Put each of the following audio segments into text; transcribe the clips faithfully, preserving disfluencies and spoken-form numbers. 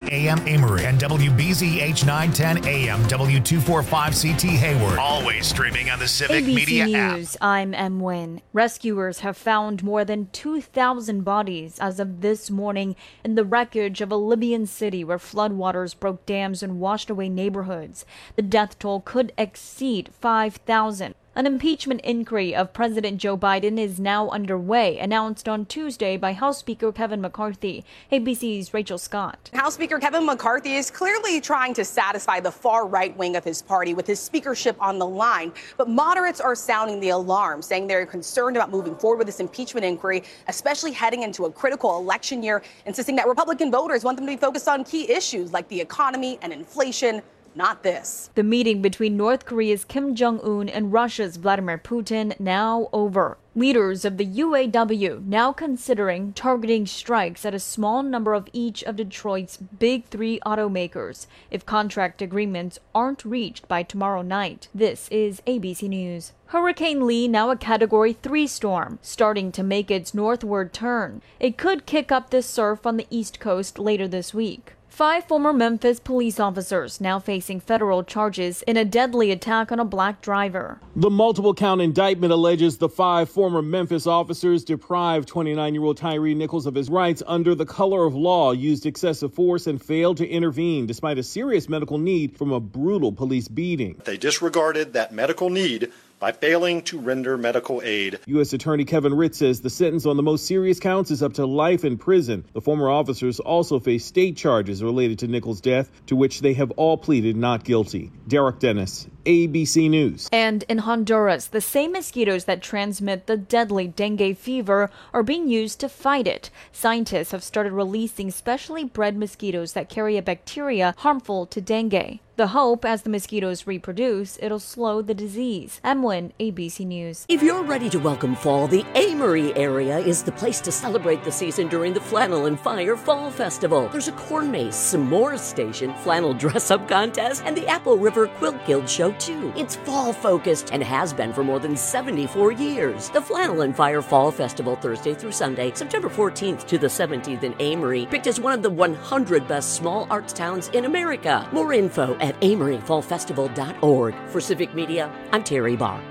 A M Amory and W B Z H nine ten A M W two forty-five C T Hayward. Always streaming on the Civic A B C Media News, app. I'm Em Wynn. Rescuers have found more than two thousand bodies as of this morning in the wreckage of a Libyan city where floodwaters broke dams and washed away neighborhoods. The death toll could exceed five thousand. An impeachment inquiry of President Joe Biden is now underway, announced on Tuesday by House Speaker Kevin McCarthy. A B C's Rachel Scott. House Speaker Kevin McCarthy is clearly trying to satisfy the far right wing of his party with his speakership on the line. But moderates are sounding the alarm, saying they're concerned about moving forward with this impeachment inquiry, especially heading into a critical election year, insisting that Republican voters want them to be focused on key issues like the economy and inflation. Not this. The meeting between North Korea's Kim Jong-un and Russia's Vladimir Putin now over. Leaders of the U A W now considering targeting strikes at a small number of each of Detroit's big three automakers if contract agreements aren't reached by tomorrow night. This is A B C News. Hurricane Lee, now a Category three storm, starting to make its northward turn. It could kick up the surf on the East Coast later this week. Five former Memphis police officers now facing federal charges in a deadly attack on a black driver. The multiple count indictment alleges the five former Memphis officers deprived twenty-nine-year-old Tyree Nichols of his rights under the color of law, used excessive force, and failed to intervene despite a serious medical need from a brutal police beating. They disregarded that medical need by failing to render medical aid. U S Attorney Kevin Ritz says the sentence on the most serious counts is up to life in prison. The former officers also face state charges related to Nichols' death, to which they have all pleaded not guilty. Derek Dennis, A B C News. And in Honduras, the same mosquitoes that transmit the deadly dengue fever are being used to fight it. Scientists have started releasing specially bred mosquitoes that carry a bacteria harmful to dengue. The hope, as the mosquitoes reproduce, it'll slow the disease. Emlyn, A B C News. If you're ready to welcome fall, the Amory area is the place to celebrate the season during the Flannel and Fire Fall Festival. There's a corn maze, s'mores station, flannel dress-up contest, and the Apple River Quilt Guild show, too. It's fall-focused and has been for more than seventy-four years. The Flannel and Fire Fall Festival, Thursday through Sunday, September fourteenth to the seventeenth in Amory, picked as one of the one hundred best small arts towns in America. More info at amory fall festival dot org. For Civic Media, I'm Terry Barr.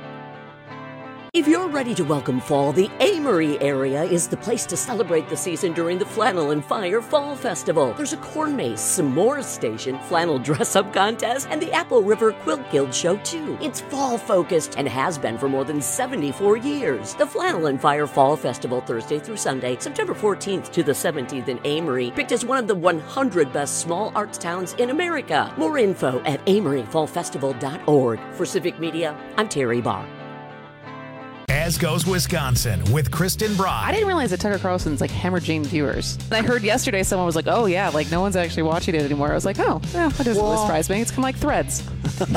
If you're ready to welcome fall, the Amory area is the place to celebrate the season during the Flannel and Fire Fall Festival. There's a corn maze, s'mores station, flannel dress-up contest, and the Apple River Quilt Guild show, too. It's fall-focused and has been for more than seventy-four years. The Flannel and Fire Fall Festival, Thursday through Sunday, September fourteenth to the seventeenth in Amory, picked as one of the one hundred best small arts towns in America. More info at amory fall festival dot org. For Civic Media, I'm Terry Barr. As Goes Wisconsin with Kristen Bry. I didn't realize that Tucker Carlson's like hemorrhaging viewers. And I heard yesterday someone was like, oh yeah, like no one's actually watching it anymore. I was like, oh, yeah, that doesn't Well, surprise me. It's kind of like Threads. it,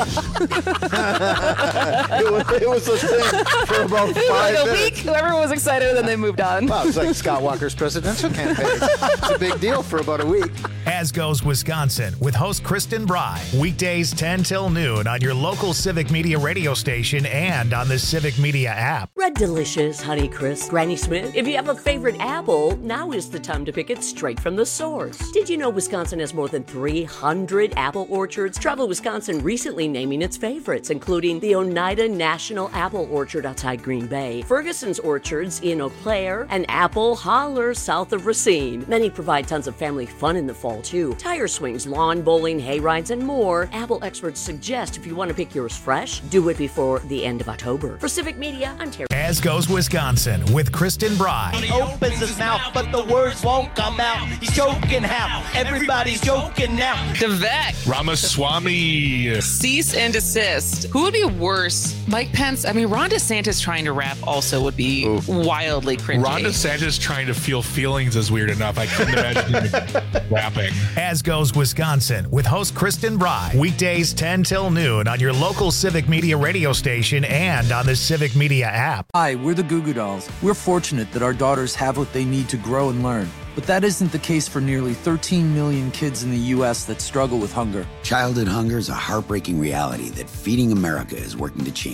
was, it was a thing for about five like a minutes. week, everyone was excited, and then they moved on. Wow, it's like Scott Walker's presidential campaign. It's a big deal for about a week. As Goes Wisconsin with host Kristen Bry. Weekdays ten till noon on your local Civic Media radio station and on the Civic Media app. Red Delicious, Honeycrisp, Granny Smith. If you have a favorite apple, now is the time to pick it straight from the source. Did you know Wisconsin has more than three hundred apple orchards? Travel Wisconsin recently naming its favorites, including the Oneida National Apple Orchard outside Green Bay, Ferguson's Orchards in Eau Claire, and Apple Holler south of Racine. Many provide tons of family fun in the fall, too. Tire swings, lawn bowling, hay rides, and more. Apple experts suggest if you want to pick yours fresh, do it before the end of October. For Civic Media, I'm Terry. As Goes Wisconsin with Kristen Bry. He opens his mouth, but the words won't come out. He's joking how everybody's joking now. Devek. Ramaswamy. Cease and desist. Who would be worse? Mike Pence? I mean, Ron DeSantis trying to rap also would be Ooh. wildly cringy. Ron DeSantis trying to feel feelings is weird enough. I couldn't imagine him rapping. As Goes Wisconsin with host Kristen Bry. Weekdays ten till noon on your local Civic Media radio station and on the Civic Media app. Hi, we're the Goo Goo Dolls. We're fortunate that our daughters have what they need to grow and learn. But that isn't the case for nearly thirteen million kids in the U S that struggle with hunger. Childhood hunger is a heartbreaking reality that Feeding America is working to change.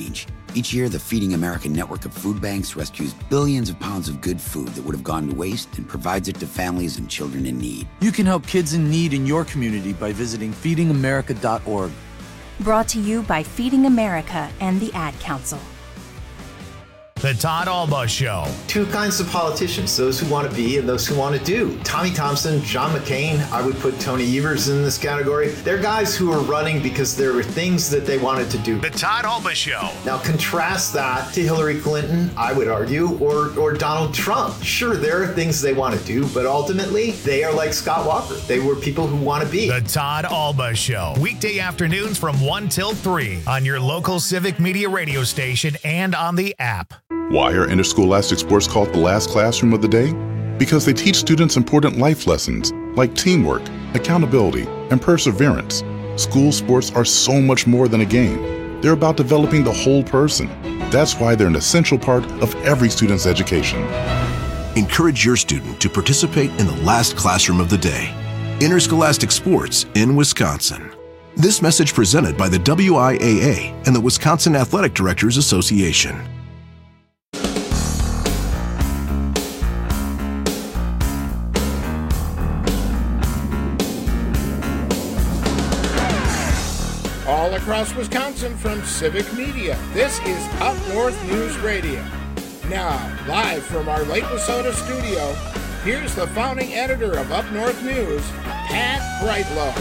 Each year, the Feeding America network of food banks rescues billions of pounds of good food that would have gone to waste and provides it to families and children in need. You can help kids in need in your community by visiting feeding america dot org. Brought to you by Feeding America and the Ad Council. The Todd Alba Show. Two kinds of politicians, those who want to be and those who want to do. Tommy Thompson, John McCain, I would put Tony Evers in this category. They're guys who are running because there were things that they wanted to do. The Todd Alba Show. Now contrast that to Hillary Clinton, I would argue, or, or Donald Trump. Sure, there are things they want to do, but ultimately, they are like Scott Walker. They were people who want to be. The Todd Alba Show. Weekday afternoons from one till three on your local Civic Media radio station and on the app. Why are interscholastic sports called the last classroom of the day? Because they teach students important life lessons like teamwork, accountability, and perseverance. School sports are so much more than a game. They're about developing the whole person. That's why they're an essential part of every student's education. Encourage your student to participate in the last classroom of the day. Interscholastic sports in Wisconsin. This message presented by the W I A A and the Wisconsin Athletic Directors Association. All across Wisconsin from Civic Media, this is Up North News Radio. Now, live from our Lake Wissota studio, here's the founding editor of Up North News, Pat Brightlow.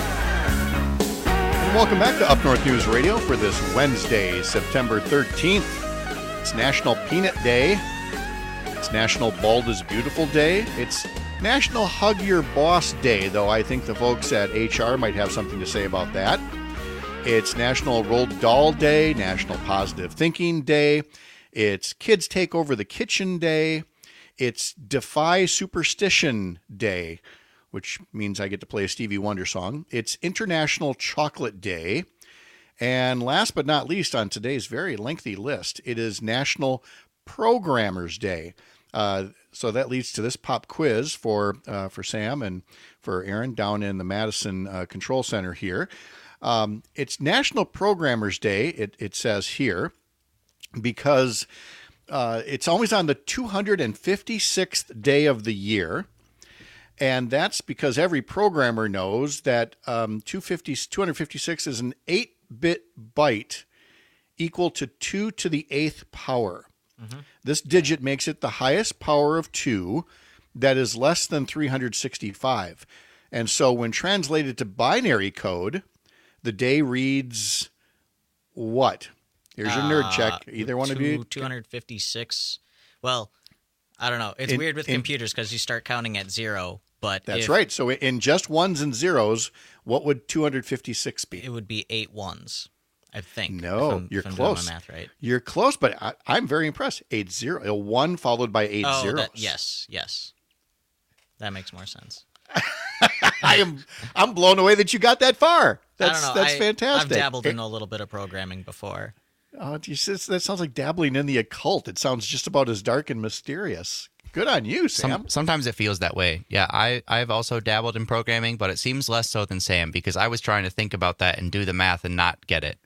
And welcome back to Up North News Radio for this Wednesday, September thirteenth. It's National Peanut Day. It's National Bald is Beautiful Day. It's National Hug Your Boss Day, though I think the folks at H R might have something to say about that. It's National Rolled Doll Day, National Positive Thinking Day. It's Kids Take Over the Kitchen Day. It's Defy Superstition Day, which means I get to play a Stevie Wonder song. It's International Chocolate Day. And last but not least on today's very lengthy list, it is National Programmers Day. Uh, so that leads to this pop quiz for uh, for Sam and for Aaron down in the Madison uh, Control Center here. Um, it's National Programmers Day, it, it says here, because uh, it's always on the two hundred fifty-sixth day of the year. And that's because every programmer knows that um, two hundred fifty-six is an eight-bit byte equal to two to the eighth power. Mm-hmm. This digit makes it the highest power of two that is less than three hundred sixty-five. And so when translated to binary code, the day reads what? Here's your nerd uh, check. Either one two, of you? two hundred fifty-six. Well, I don't know. It's in, weird with in, computers because you start counting at zero. But that's if, right. So in just ones and zeros, what would two hundred fifty-six be? It would be eight ones, I think. No, if I'm, you're if I'm close. Doing my math right. You're close, but I, I'm very impressed. Eight zero, a one followed by eight oh, zeros. That, yes, yes. That makes more sense. I am I'm blown away that you got that far. That's I don't know. that's I, fantastic. I've dabbled in a little bit of programming before. Oh, you said, that sounds like dabbling in the occult. It sounds just about as dark and mysterious. Good on you, Sam. Some, sometimes it feels that way. Yeah, I, I've also dabbled in programming, but it seems less so than Sam because I was trying to think about that and do the math and not get it.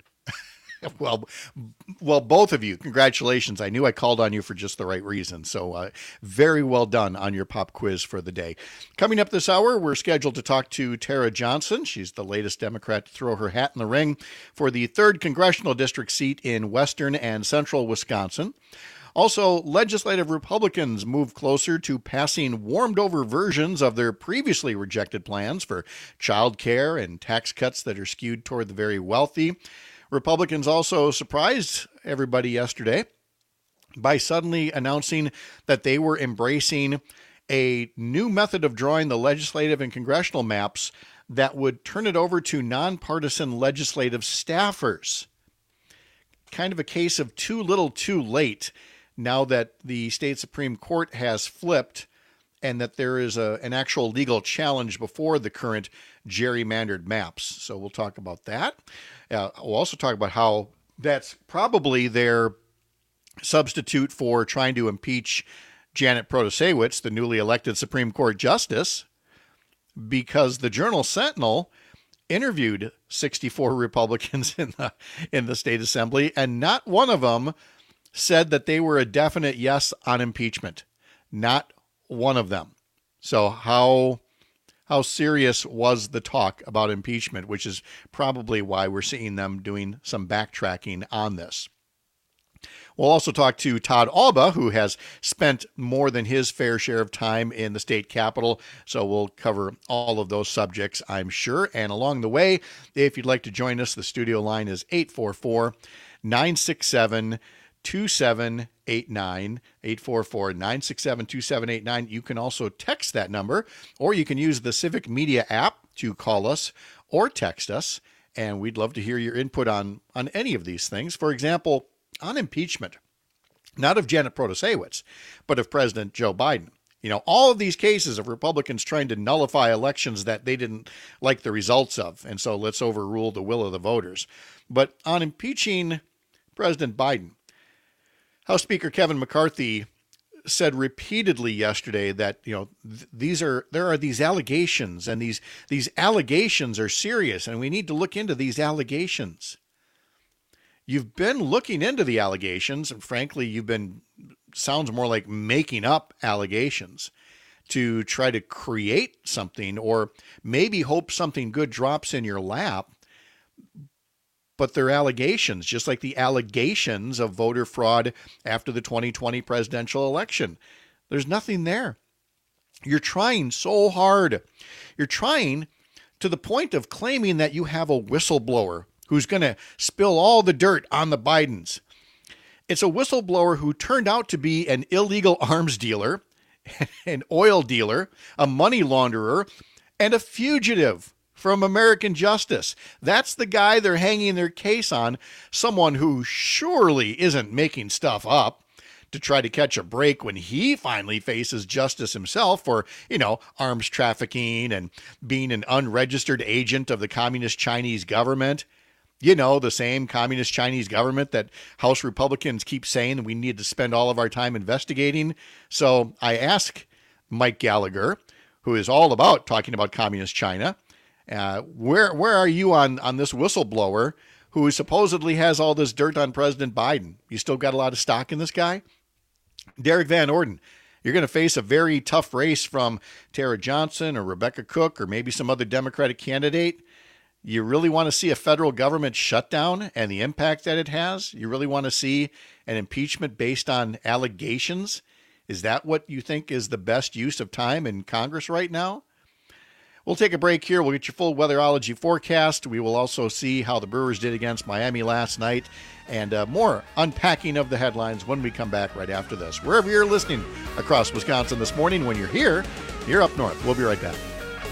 Well, well, both of you, congratulations. I knew I called on you for just the right reason. So uh, very well done on your pop quiz for the day. Coming up this hour, we're scheduled to talk to Tara Johnson. She's the latest Democrat to throw her hat in the ring for the third congressional district seat in western and central Wisconsin. Also, legislative Republicans move closer to passing warmed-over versions of their previously rejected plans for child care and tax cuts that are skewed toward the very wealthy. Republicans also surprised everybody yesterday by suddenly announcing that they were embracing a new method of drawing the legislative and congressional maps that would turn it over to nonpartisan legislative staffers. Kind of a case of too little too late now that the state Supreme Court has flipped and that there is a, an actual legal challenge before the current gerrymandered maps. So we'll talk about that. Uh, we'll also talk about how that's probably their substitute for trying to impeach Janet Protasewicz, the newly elected Supreme Court justice, because the Journal Sentinel interviewed sixty-four Republicans in the in the state assembly, and not one of them said that they were a definite yes on impeachment. Not one of them. So how how serious was the talk about impeachment, which is probably why we're seeing them doing some backtracking on this. We'll also talk to Todd Alba, who has spent more than his fair share of time in the state capitol. So we'll cover all of those subjects, I'm sure. And along the way, if you'd like to join us, the studio line is eight four four, nine six seven, two seven eight nine, eight four four, nine six seven, two seven eight nine. You can also text that number, or you can use the Civic Media app to call us or text us. And we'd love to hear your input on, on any of these things. For example, on impeachment, not of Janet Protasewicz, but of President Joe Biden. You know, all of these cases of Republicans trying to nullify elections that they didn't like the results of, and so let's overrule the will of the voters. But on impeaching President Biden, House Speaker Kevin McCarthy said repeatedly yesterday that, you know, th- these are there are these allegations, and these these allegations are serious, and we need to look into these allegations. You've been looking into the allegations, and frankly, you've been, sounds more like making up allegations to try to create something, or maybe hope something good drops in your lap. But they're allegations, just like the allegations of voter fraud after the twenty twenty presidential election. There's nothing there. You're trying so hard. You're trying to the point of claiming that you have a whistleblower who's going to spill all the dirt on the Bidens. It's a whistleblower who turned out to be an illegal arms dealer, an oil dealer, a money launderer, and a fugitive from American justice. That's the guy they're hanging their case on, someone who surely isn't making stuff up to try to catch a break when he finally faces justice himself for, you know, arms trafficking and being an unregistered agent of the Communist Chinese government. You know, the same Communist Chinese government that House Republicans keep saying we need to spend all of our time investigating. So I ask Mike Gallagher, who is all about talking about Communist China, uh, where where are you on, on this whistleblower who supposedly has all this dirt on President Biden? You still got a lot of stock in this guy? Derek Van Orden, you're going to face a very tough race from Tara Johnson or Rebecca Cook or maybe some other Democratic candidate. You really want to see a federal government shutdown and the impact that it has? You really want to see an impeachment based on allegations? Is that what you think is the best use of time in Congress right now? We'll take a break here. We'll get your full weatherology forecast. We will also see how the Brewers did against Miami last night, and uh, more unpacking of the headlines when we come back right after this. Wherever you're listening across Wisconsin this morning, when you're here, you're up north. We'll be right back.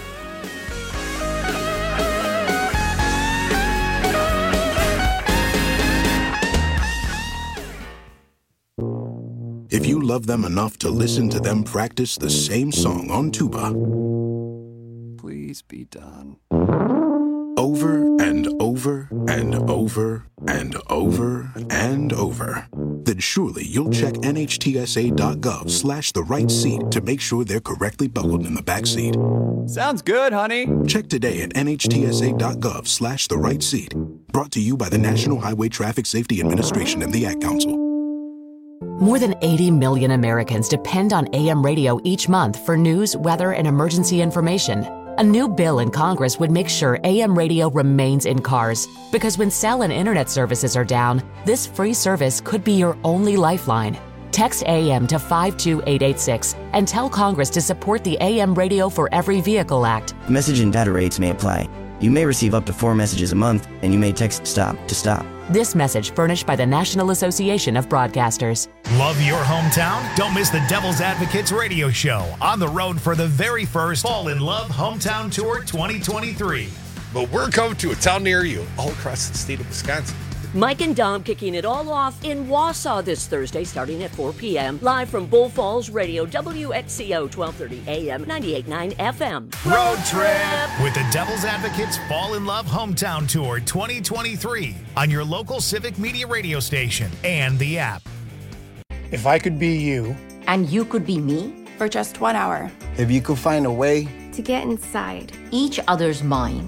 If you love them enough to listen to them practice the same song on tuba, please be done. Over and over and over and over and over, then surely you'll check nhtsa.gov slash the right seat to make sure they're correctly buckled in the back seat. Sounds good, honey. Check today at nhtsa.gov slash the right seat. Brought to you by the National Highway Traffic Safety Administration and the Ad Council. More than eighty million Americans depend on A M radio each month for news, weather, and emergency information. A new bill in Congress would make sure A M radio remains in cars, because when cell and internet services are down, this free service could be your only lifeline. Text A M to five two eight eight six and tell Congress to support the A M Radio for Every Vehicle Act. Message and data rates may apply. You may receive up to four messages a month, and you may text STOP to stop. This message furnished by the National Association of Broadcasters. Love your hometown? Don't miss the Devil's Advocates radio show on the road for the very first Fall in Love Hometown Tour twenty twenty-three. But we're coming to a town near you all across the state of Wisconsin. Mike and Dom kicking it all off in Wausau this Thursday starting at four p.m. Live from Bull Falls Radio, W X C O twelve thirty A M, ninety-eight point nine F M. Road trip with the Devil's Advocates Fall in Love Hometown Tour twenty twenty-three on your local Civic Media radio station and the app. If I could be you. And you could be me? For just one hour. If you could find a way to get inside each other's mind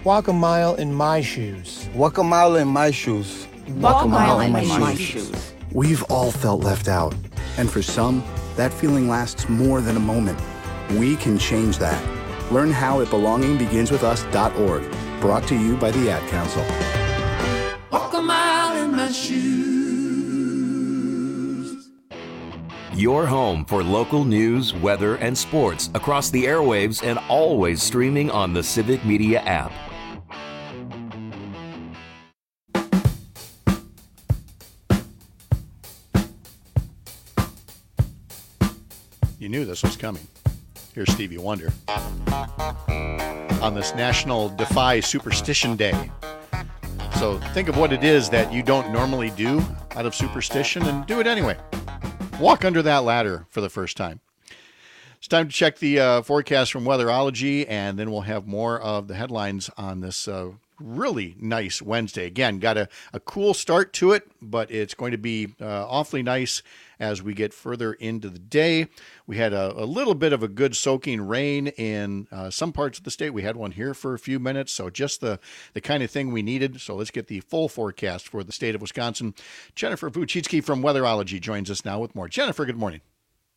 Walk a mile in my shoes. Walk a mile in my shoes. Walk a mile in my, my shoes. shoes. We've all felt left out. And for some, that feeling lasts more than a moment. We can change that. Learn how at belonging begins with us dot org. Brought to you by the Ad Council. Walk a mile in my shoes. Your home for local news, weather, and sports across the airwaves and always streaming on the Civic Media app. You knew this was coming. Here's Stevie Wonder on this National Defy Superstition Day. So think of what it is that you don't normally do out of superstition and do it anyway. Walk under that ladder for the first time. It's time to check the uh, forecast from Weatherology, and then we'll have more of the headlines on this uh, really nice Wednesday. Again, got a, a cool start to it, but it's going to be uh, awfully nice as we get further into the day. We had a, a little bit of a good soaking rain in uh, some parts of the state. We had one here for a few minutes, so just the, the kind of thing we needed. So let's get the full forecast for the state of Wisconsin. Jennifer Vuchitsky from Weatherology joins us now with more. Jennifer, good morning.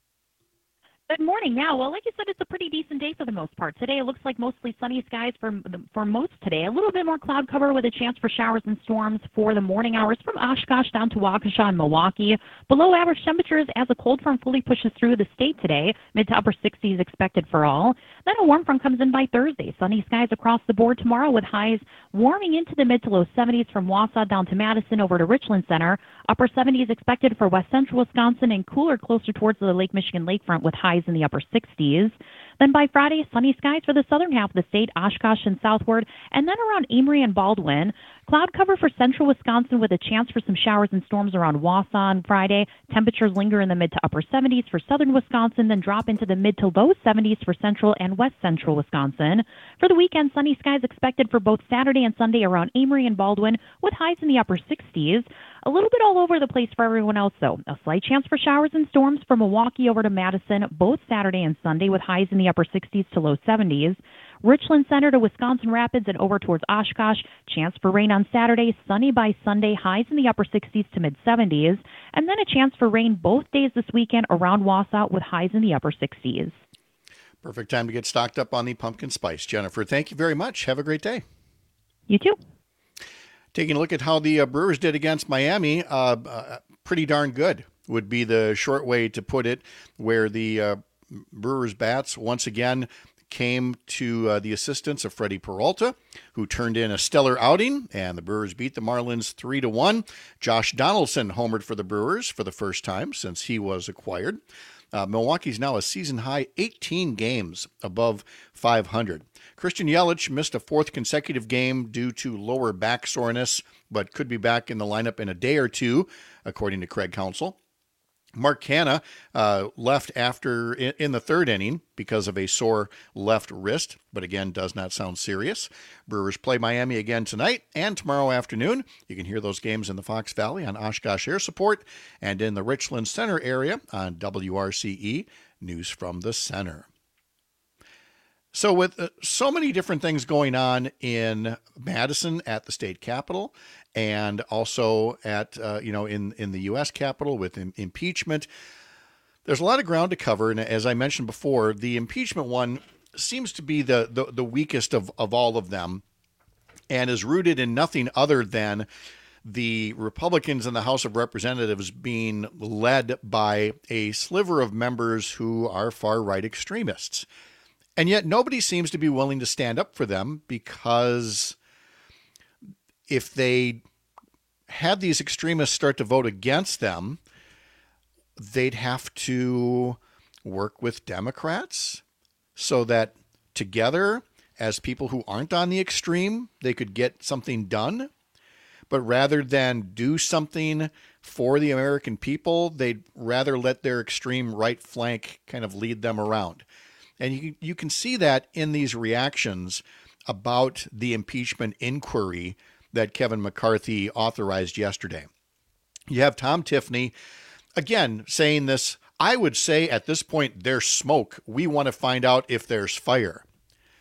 Good morning. Yeah, well, like you said, it's a pretty decent day for the most part. Today, it looks like mostly sunny skies for for most today. A little bit more cloud cover with a chance for showers and storms for the morning hours from Oshkosh down to Waukesha and Milwaukee. Below average temperatures as a cold front fully pushes through the state today. Mid to upper sixties expected for all. Then a warm front comes in by Thursday. Sunny skies across the board tomorrow with highs warming into the mid to low seventies from Wausau down to Madison over to Richland Center. Upper seventies expected for west central Wisconsin and cooler closer towards the Lake Michigan lakefront with highs in the upper sixties. Then by Friday, sunny skies for the southern half of the state, Oshkosh and southward, and then around Amory and Baldwin. Cloud cover for central Wisconsin with a chance for some showers and storms around Wausau on Friday. Temperatures linger in the mid to upper seventies for southern Wisconsin, then drop into the mid to low seventies for central and west central Wisconsin. For the weekend, sunny skies expected for both Saturday and Sunday around Amory and Baldwin with highs in the upper sixties. A little bit all over the place for everyone else, though. A slight chance for showers and storms from Milwaukee over to Madison, both Saturday and Sunday with highs in the upper sixties to low seventies. Richland Center to Wisconsin Rapids and over towards Oshkosh. Chance for rain on Saturday, sunny by Sunday, highs in the upper sixties to mid seventies. And then a chance for rain both days this weekend around Wausau with highs in the upper sixties. Perfect time to get stocked up on the pumpkin spice. Jennifer, thank you very much. Have a great day. You too. Taking a look at how the uh, Brewers did against Miami, uh, uh, pretty darn good would be the short way to put it, where the uh, Brewers bats once again came to uh, the assistance of Freddie Peralta, who turned in a stellar outing, and the Brewers beat the Marlins three to one. Josh Donaldson homered for the Brewers for the first time since he was acquired. Uh, Milwaukee's now a season-high eighteen games above five hundred. Christian Yelich missed a fourth consecutive game due to lower back soreness, but could be back in the lineup in a day or two, according to Craig Counsell. Mark Canha uh, left after in, in the third inning because of a sore left wrist, but again, does not sound serious. Brewers play Miami again tonight and tomorrow afternoon. You can hear those games in the Fox Valley on Oshkosh Air Support and in the Richland Center area on W R C E, News from the Center. So with uh, so many different things going on in Madison at the state capitol and also at, uh, you know, in, in the U S Capitol with im- impeachment, there's a lot of ground to cover. And as I mentioned before, the impeachment one seems to be the, the, the weakest of, of all of them and is rooted in nothing other than the Republicans in the House of Representatives being led by a sliver of members who are far-right extremists. And yet nobody seems to be willing to stand up for them, because if they had these extremists start to vote against them, they'd have to work with Democrats so that together, as people who aren't on the extreme, they could get something done. But rather than do something for the American people, they'd rather let their extreme right flank kind of lead them around. And you you can see that in these reactions about the impeachment inquiry that Kevin McCarthy authorized yesterday. You have Tom Tiffany, again, saying this, I would say at this point, there's smoke. We want to find out if there's fire.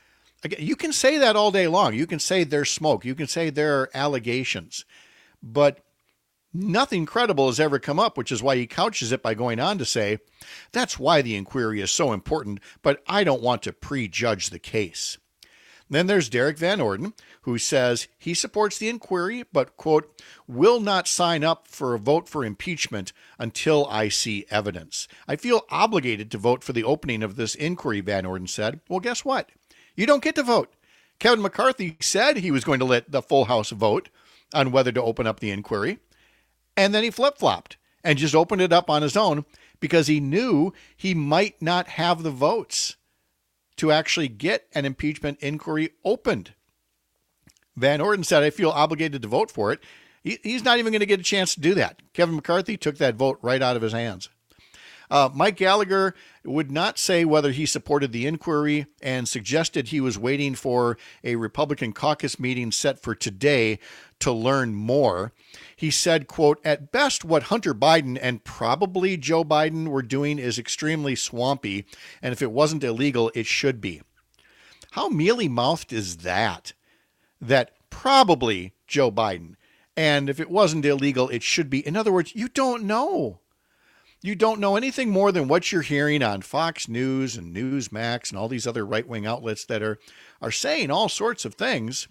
again, you can say that all day long. You can say there's smoke. You can say there are allegations. But nothing credible has ever come up, which is why he couches it by going on to say, that's why the inquiry is so important, but I don't want to prejudge the case. Then there's Derek Van Orden, who says he supports the inquiry, but, quote, will not sign up for a vote for impeachment until I see evidence. I feel obligated to vote for the opening of this inquiry, Van Orden said. Well, guess what? You don't get to vote. Kevin McCarthy said he was going to let the full House vote on whether to open up the inquiry. And then he flip-flopped and just opened it up on his own because he knew he might not have the votes to actually get an impeachment inquiry opened. Van Orden said, I feel obligated to vote for it. He, he's not even going to get a chance to do that. Kevin McCarthy took that vote right out of his hands. Uh, Mike Gallagher would not say whether he supported the inquiry and suggested he was waiting for a Republican caucus meeting set for today to learn more. He said, quote, at best, what Hunter Biden and probably Joe Biden were doing is extremely swampy, and if it wasn't illegal, it should be. How mealy-mouthed is that? That probably Joe Biden, and if it wasn't illegal, it should be. In other words, you don't know. You don't know anything more than what you're hearing on Fox News and Newsmax and all these other right-wing outlets that are, are saying all sorts of things,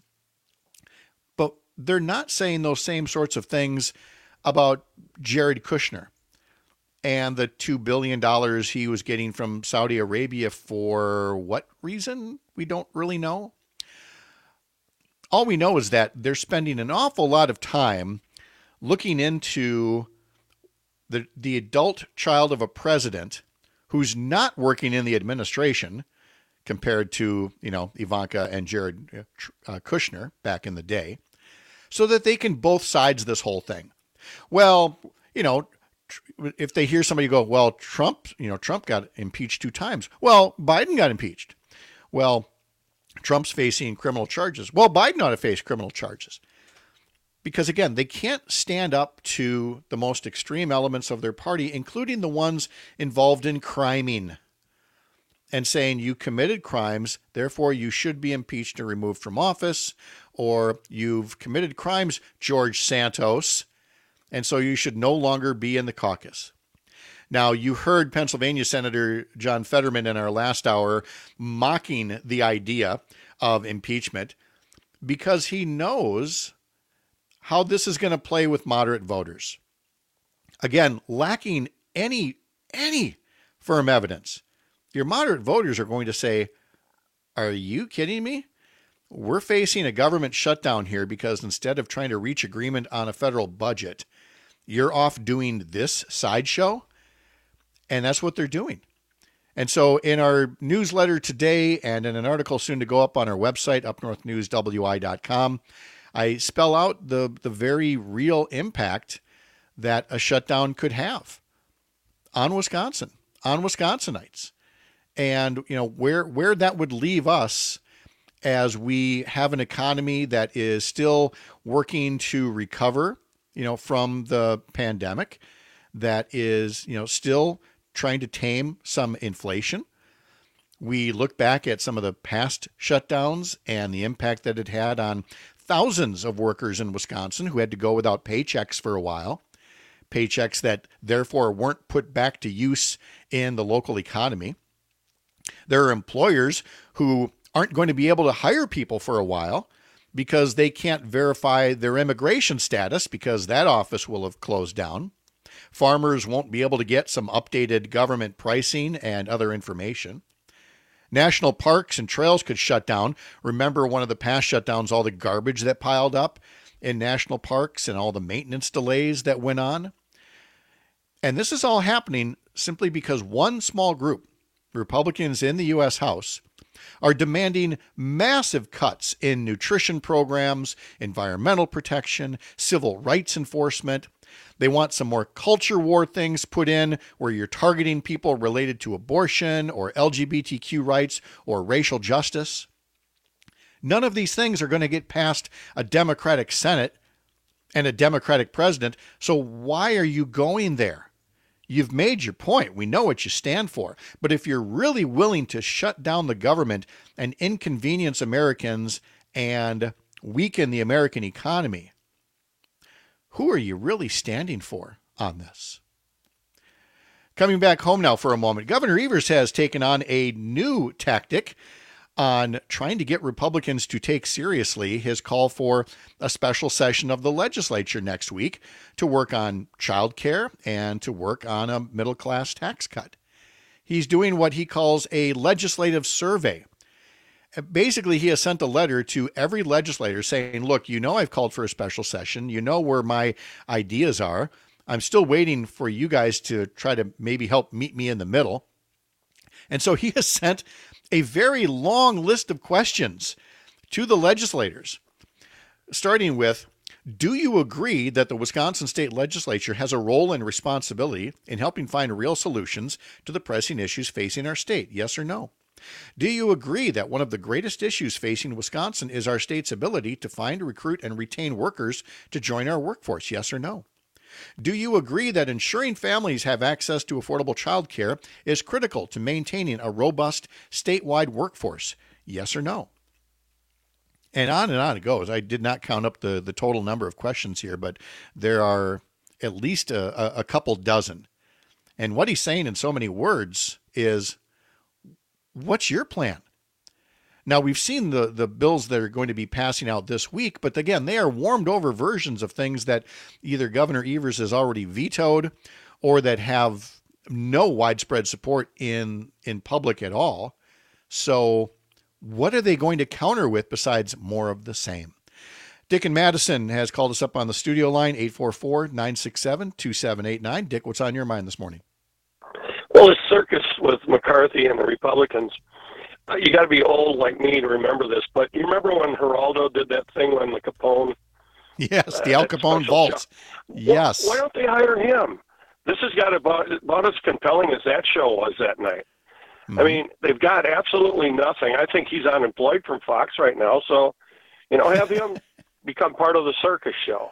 but they're not saying those same sorts of things about Jared Kushner and the two billion dollars he was getting from Saudi Arabia for what reason? We don't really know. All we know is that they're spending an awful lot of time looking into the, the adult child of a president who's not working in the administration compared to, you know, Ivanka and Jared uh, Kushner back in the day, so that they can both sides this whole thing. Well, you know, if they hear somebody go, well, Trump, you know, Trump got impeached two times. Well, Biden got impeached. Well, Trump's facing criminal charges. Well, Biden ought to face criminal charges. Because, again, they can't stand up to the most extreme elements of their party, including the ones involved in criming, and saying you committed crimes, therefore you should be impeached and removed from office, or you've committed crimes, George Santos, and so you should no longer be in the caucus. Now, you heard Pennsylvania Senator John Fetterman in our last hour mocking the idea of impeachment because he knows how this is going to play with moderate voters. Again, lacking any, any firm evidence. Your moderate voters are going to say, are you kidding me? We're facing a government shutdown here because instead of trying to reach agreement on a federal budget, you're off doing this sideshow. And that's what they're doing. And so in our newsletter today and in an article soon to go up on our website, up north news w i dot com, I spell out the, the very real impact that a shutdown could have on Wisconsin, on Wisconsinites. And, you know, where where that would leave us as we have an economy that is still working to recover, you know, from the pandemic, that is, you know, still trying to tame some inflation. We look back at some of the past shutdowns and the impact that it had on thousands of workers in Wisconsin who had to go without paychecks for a while, paychecks that therefore weren't put back to use in the local economy. There are employers who aren't going to be able to hire people for a while because they can't verify their immigration status because that office will have closed down. Farmers won't be able to get some updated government pricing and other information. National parks and trails could shut down. Remember one of the past shutdowns, all the garbage that piled up in national parks and all the maintenance delays that went on. And this is all happening simply because one small group, Republicans in the U S House, are demanding massive cuts in nutrition programs, environmental protection, civil rights enforcement. They want some more culture war things put in where you're targeting people related to abortion or L G B T Q rights or racial justice. None of these things are going to get past a Democratic Senate and a Democratic president. So why are you going there? You've made your point. We know what you stand for. But if you're really willing to shut down the government and inconvenience Americans and weaken the American economy, who are you really standing for on this? Coming back home now for a moment, Governor Evers has taken on a new tactic on trying to get Republicans to take seriously his call for a special session of the legislature next week to work on child care and to work on a middle-class tax cut. He's doing what he calls a legislative survey. Basically, he has sent a letter to every legislator saying, look, you know I've called for a special session. You know where my ideas are. I'm still waiting for you guys to try to maybe help meet me in the middle. And so he has sent a very long list of questions to the legislators, starting with, do you agree that the Wisconsin State Legislature has a role and responsibility in helping find real solutions to the pressing issues facing our state? Yes or no? Do you agree that one of the greatest issues facing Wisconsin is our state's ability to find, recruit, and retain workers to join our workforce? Yes or no? Do you agree that ensuring families have access to affordable child care is critical to maintaining a robust statewide workforce? Yes or no? And on and on it goes. I did not count up the, the total number of questions here, but there are at least a, a couple dozen. And what he's saying in so many words is, what's your plan? Now, we've seen the, the bills that are going to be passing out this week, but again, they are warmed over versions of things that either Governor Evers has already vetoed or that have no widespread support in, in public at all. So what are they going to counter with besides more of the same? Dick in Madison has called us up on the studio line, eight four four, nine six seven, two seven eight nine. Dick, what's on your mind this morning? Well, this circus with McCarthy and the Republicans, you got to be old like me to remember this, but you remember when Geraldo did that thing when the Capone? Yes, the uh, Al Capone vault. Yes. Why, why don't they hire him? This has got about, about as compelling as that show was that night. Mm-hmm. I mean, they've got absolutely nothing. I think he's unemployed from Fox right now, so, you know, have him become part of the circus show.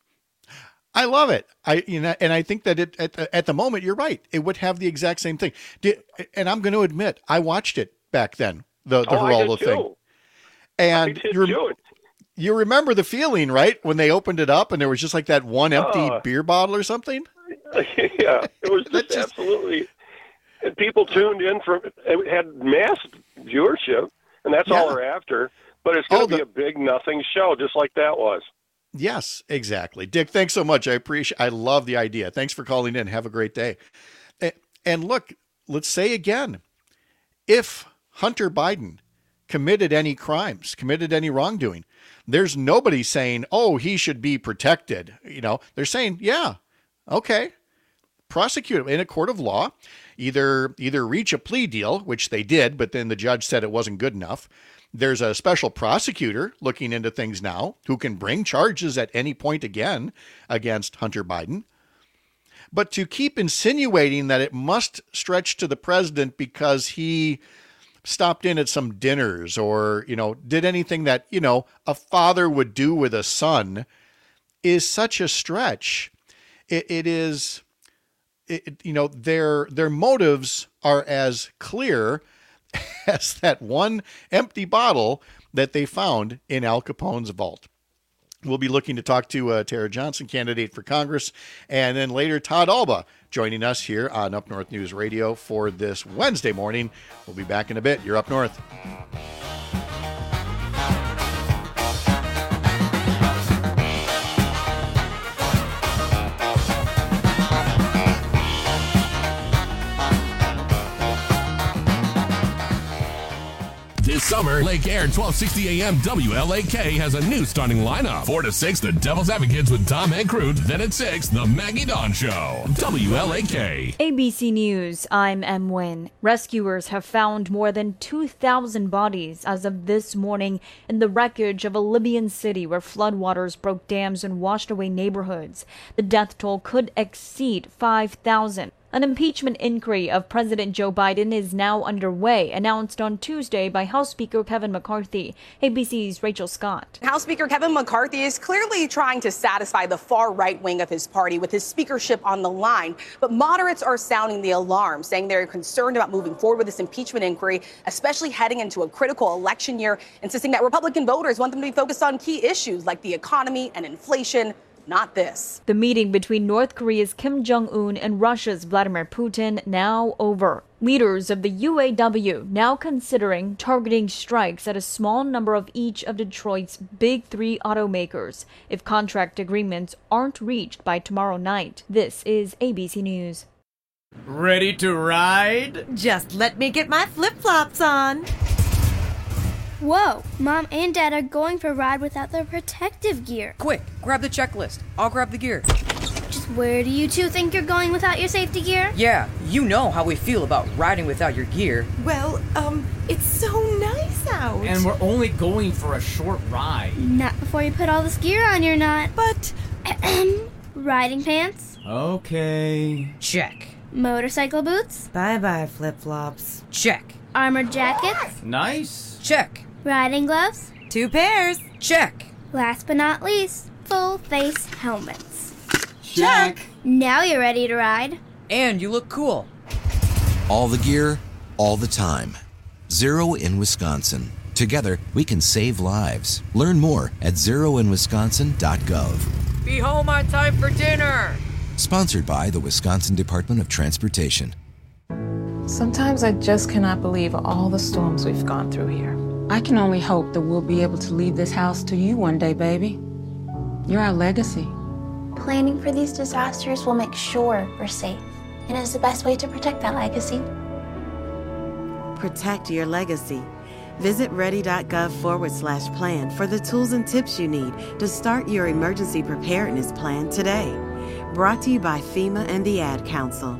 I love it. I you know, and I think that it at the, at the moment you're right. It would have the exact same thing. Did, and I'm going to admit, I watched it back then, the the oh, Geraldo thing. And you, rem- you remember the feeling, right, when they opened it up and there was just like that one empty uh, beer bottle or something? Yeah, it was just, just absolutely. And people tuned in from it had mass viewership, and that's yeah. all they're after. But it's going to oh, be the, a big nothing show, just like that was. Yes, exactly. Dick, thanks so much. I appreciate, I love the idea. Thanks for calling in. Have a great day. And look, let's say again, if Hunter Biden committed any crimes, committed any wrongdoing, there's nobody saying, oh, he should be protected. You know, they're saying, yeah, okay, prosecute him in a court of law, either, either reach a plea deal, which they did, but then the judge said it wasn't good enough. There's a special prosecutor looking into things now who can bring charges at any point again against Hunter Biden. But to keep insinuating that it must stretch to the president because he stopped in at some dinners or, you know, did anything that, you know, a father would do with a son is such a stretch. It, it is, it, you know, their, their motives are as clear as that one empty bottle that they found in Al Capone's vault. We'll be looking to talk to uh, Tara Johnson, candidate for Congress, and then later Todd Alba joining us here on Up North News Radio for this Wednesday morning. We'll be back in a bit. You're Up North. This summer, Lake Air twelve sixty A M W L A K has a new starting lineup. four to six, the Devil's Advocates with Tom Ankroot. Then at six, the Maggie Dawn Show. W L A K. A B C News, I'm Em Nguyen. Rescuers have found more than two thousand bodies as of this morning in the wreckage of a Libyan city where floodwaters broke dams and washed away neighborhoods. The death toll could exceed five thousand. An impeachment inquiry of President Joe Biden is now underway, announced on Tuesday by House Speaker Kevin McCarthy. A B C's Rachel Scott. House Speaker Kevin McCarthy is clearly trying to satisfy the far right wing of his party with his speakership on the line. But moderates are sounding the alarm, saying they're concerned about moving forward with this impeachment inquiry, especially heading into a critical election year, insisting that Republican voters want them to be focused on key issues like the economy and inflation. Not this. The meeting between North Korea's Kim Jong-un and Russia's Vladimir Putin now over. Leaders of the U A W now considering targeting strikes at a small number of each of Detroit's big three automakers if contract agreements aren't reached by tomorrow night. This is A B C News. Ready to ride? Just let me get my flip-flops on. Whoa, Mom and Dad are going for a ride without their protective gear. Quick, grab the checklist. I'll grab the gear. Just where do you two think you're going without your safety gear? Yeah, you know how we feel about riding without your gear. Well, um, it's so nice out. And we're only going for a short ride. Not before you put all this gear on your knot. But, riding pants? Okay. Check. Motorcycle boots? Bye-bye, flip-flops. Check. Armored jackets? Nice. Check. Riding gloves? Two pairs. Check. Last but not least, full face helmets. Check. Now you're ready to ride. And you look cool. All the gear, all the time. Zero in Wisconsin. Together, we can save lives. Learn more at zero in wisconsin dot gov. Be home on time for dinner. Sponsored by the Wisconsin Department of Transportation. Sometimes I just cannot believe all the storms we've gone through here. I can only hope that we'll be able to leave this house to you one day, baby. You're our legacy. Planning for these disasters will make sure we're safe, and is the best way to protect that legacy. Protect your legacy. Visit ready.gov forward slash plan for the tools and tips you need to start your emergency preparedness plan today. Brought to you by FEMA and the Ad Council.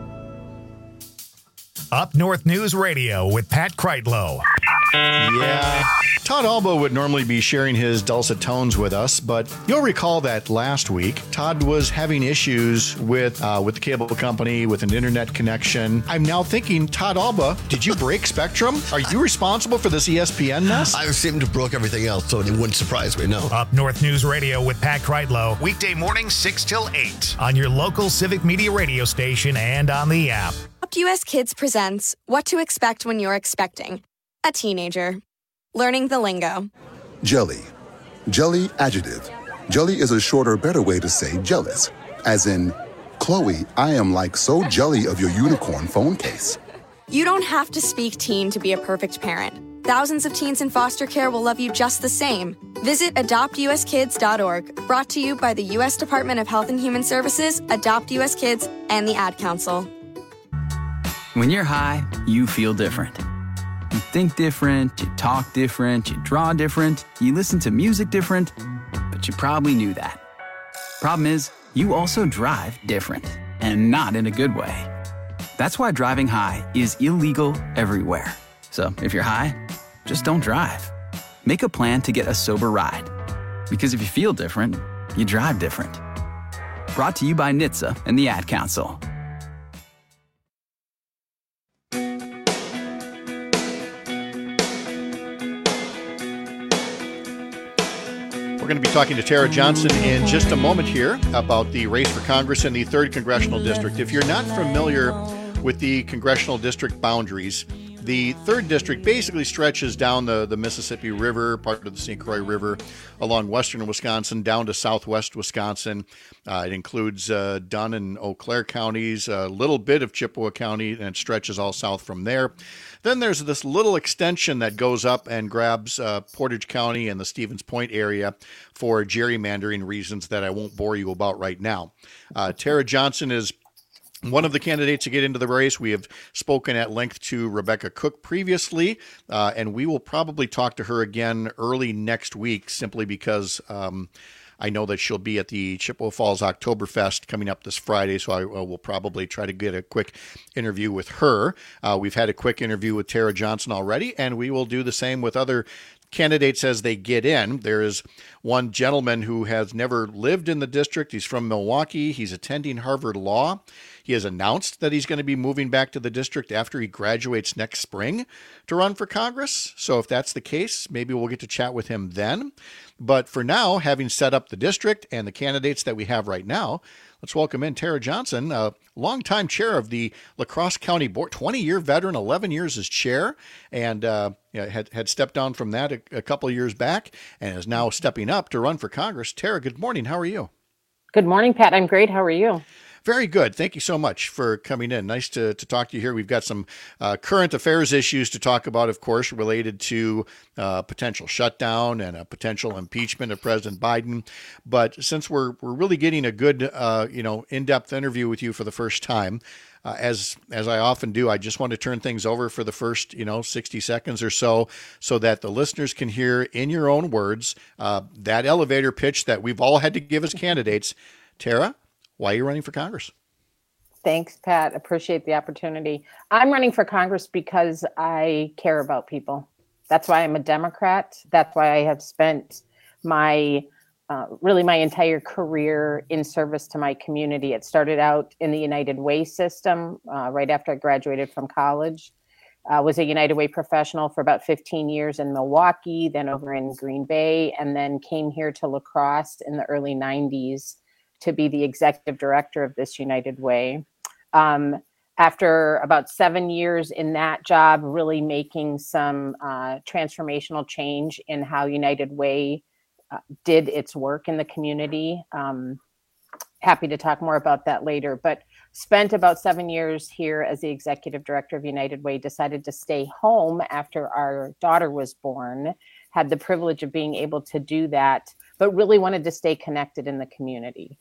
Up North News Radio with Pat Kreitlow. Yeah. Todd Alba would normally be sharing his dulcet tones with us, but you'll recall that last week, Todd was having issues with uh, with the cable company, with an internet connection. I'm now thinking, Todd Alba, did you break Spectrum? Are you responsible for this E S P N mess? I seem to have broke everything else, so it wouldn't surprise me, no. Up North News Radio with Pat Kreitlow, weekday morning six till eight on your local Civic Media radio station and on the app. U S Kids presents What to Expect When You're Expecting a Teenager. Learning the lingo. Jelly. Jelly adjective. Jelly is a shorter, better way to say jealous. As in, Chloe, I am like so jelly of your unicorn phone case. You don't have to speak teen to be a perfect parent. Thousands of teens in foster care will love you just the same. Visit adopt u s kids dot org. Brought to you by the U S Department of Health and Human Services, Adopt U S Kids, and the Ad Council. When you're high, you feel different. You think different, you talk different, you draw different, you listen to music different, but you probably knew that. Problem is, you also drive different, and not in a good way. That's why driving high is illegal everywhere. So if you're high, just don't drive. Make a plan to get a sober ride. Because if you feel different, you drive different. Brought to you by N H T S A and the Ad Council. We're going to be talking to Tara Johnson in just a moment here about the race for Congress in the third Congressional District. If you're not familiar with the Congressional District boundaries, the third District basically stretches down the, the Mississippi River, part of the Saint Croix River, along western Wisconsin, down to southwest Wisconsin. Uh, it includes uh, Dunn and Eau Claire counties, a little bit of Chippewa County, and it stretches all south from there. Then there's this little extension that goes up and grabs uh, Portage County and the Stevens Point area for gerrymandering reasons that I won't bore you about right now. Uh, Tara Johnson is one of the candidates to get into the race. We have spoken at length to Rebecca Cook previously, uh, and we will probably talk to her again early next week simply because um, I know that she'll be at the Chippewa Falls Oktoberfest coming up this Friday, so I uh, will probably try to get a quick interview with her. Uh, we've had a quick interview with Tara Johnson already, and we will do the same with other candidates as they get in. There is one gentleman who has never lived in the district. He's from Milwaukee. He's attending Harvard Law. he has announced that he's going to be moving back to the district after he graduates next spring to run for Congress. So if that's the case, maybe we'll get to chat with him then. But for now, having set up the district and the candidates that we have right now, let's welcome in Tara Johnson, a longtime chair of the La Crosse County Board, twenty-year veteran, eleven years as chair, and uh, had, had stepped down from that a, a couple of years back and is now stepping up to run for Congress. Tara, good morning. How are you? Good morning, Pat. I'm great. How are you? Very good. Thank you so much for coming in. Nice to, to talk to you here. We've got some uh, current affairs issues to talk about, of course, related to uh, potential shutdown and a potential impeachment of President Biden. But since we're we're really getting a good, uh, you know, in-depth interview with you for the first time, uh, as as I often do, I just want to turn things over for the first, you know, sixty seconds or so, so that the listeners can hear in your own words uh, that elevator pitch that we've all had to give as candidates. Tara, why are you running for Congress? Thanks, Pat. Appreciate the opportunity. I'm running for Congress because I care about people. That's why I'm a Democrat. That's why I have spent my, uh, really my entire career in service to my community. It started out in the United Way system uh, right after I graduated from college. I uh, was a United Way professional for about fifteen years in Milwaukee, then over in Green Bay, and then came here to La Crosse in the early nineties to be the executive director of this United Way. Um, after about seven years in that job, really making some uh, transformational change in how United Way uh, did its work in the community. Um, happy to talk more about that later, but spent about seven years here as the executive director of United Way, decided to stay home after our daughter was born, had the privilege of being able to do that, but really wanted to stay connected in the community.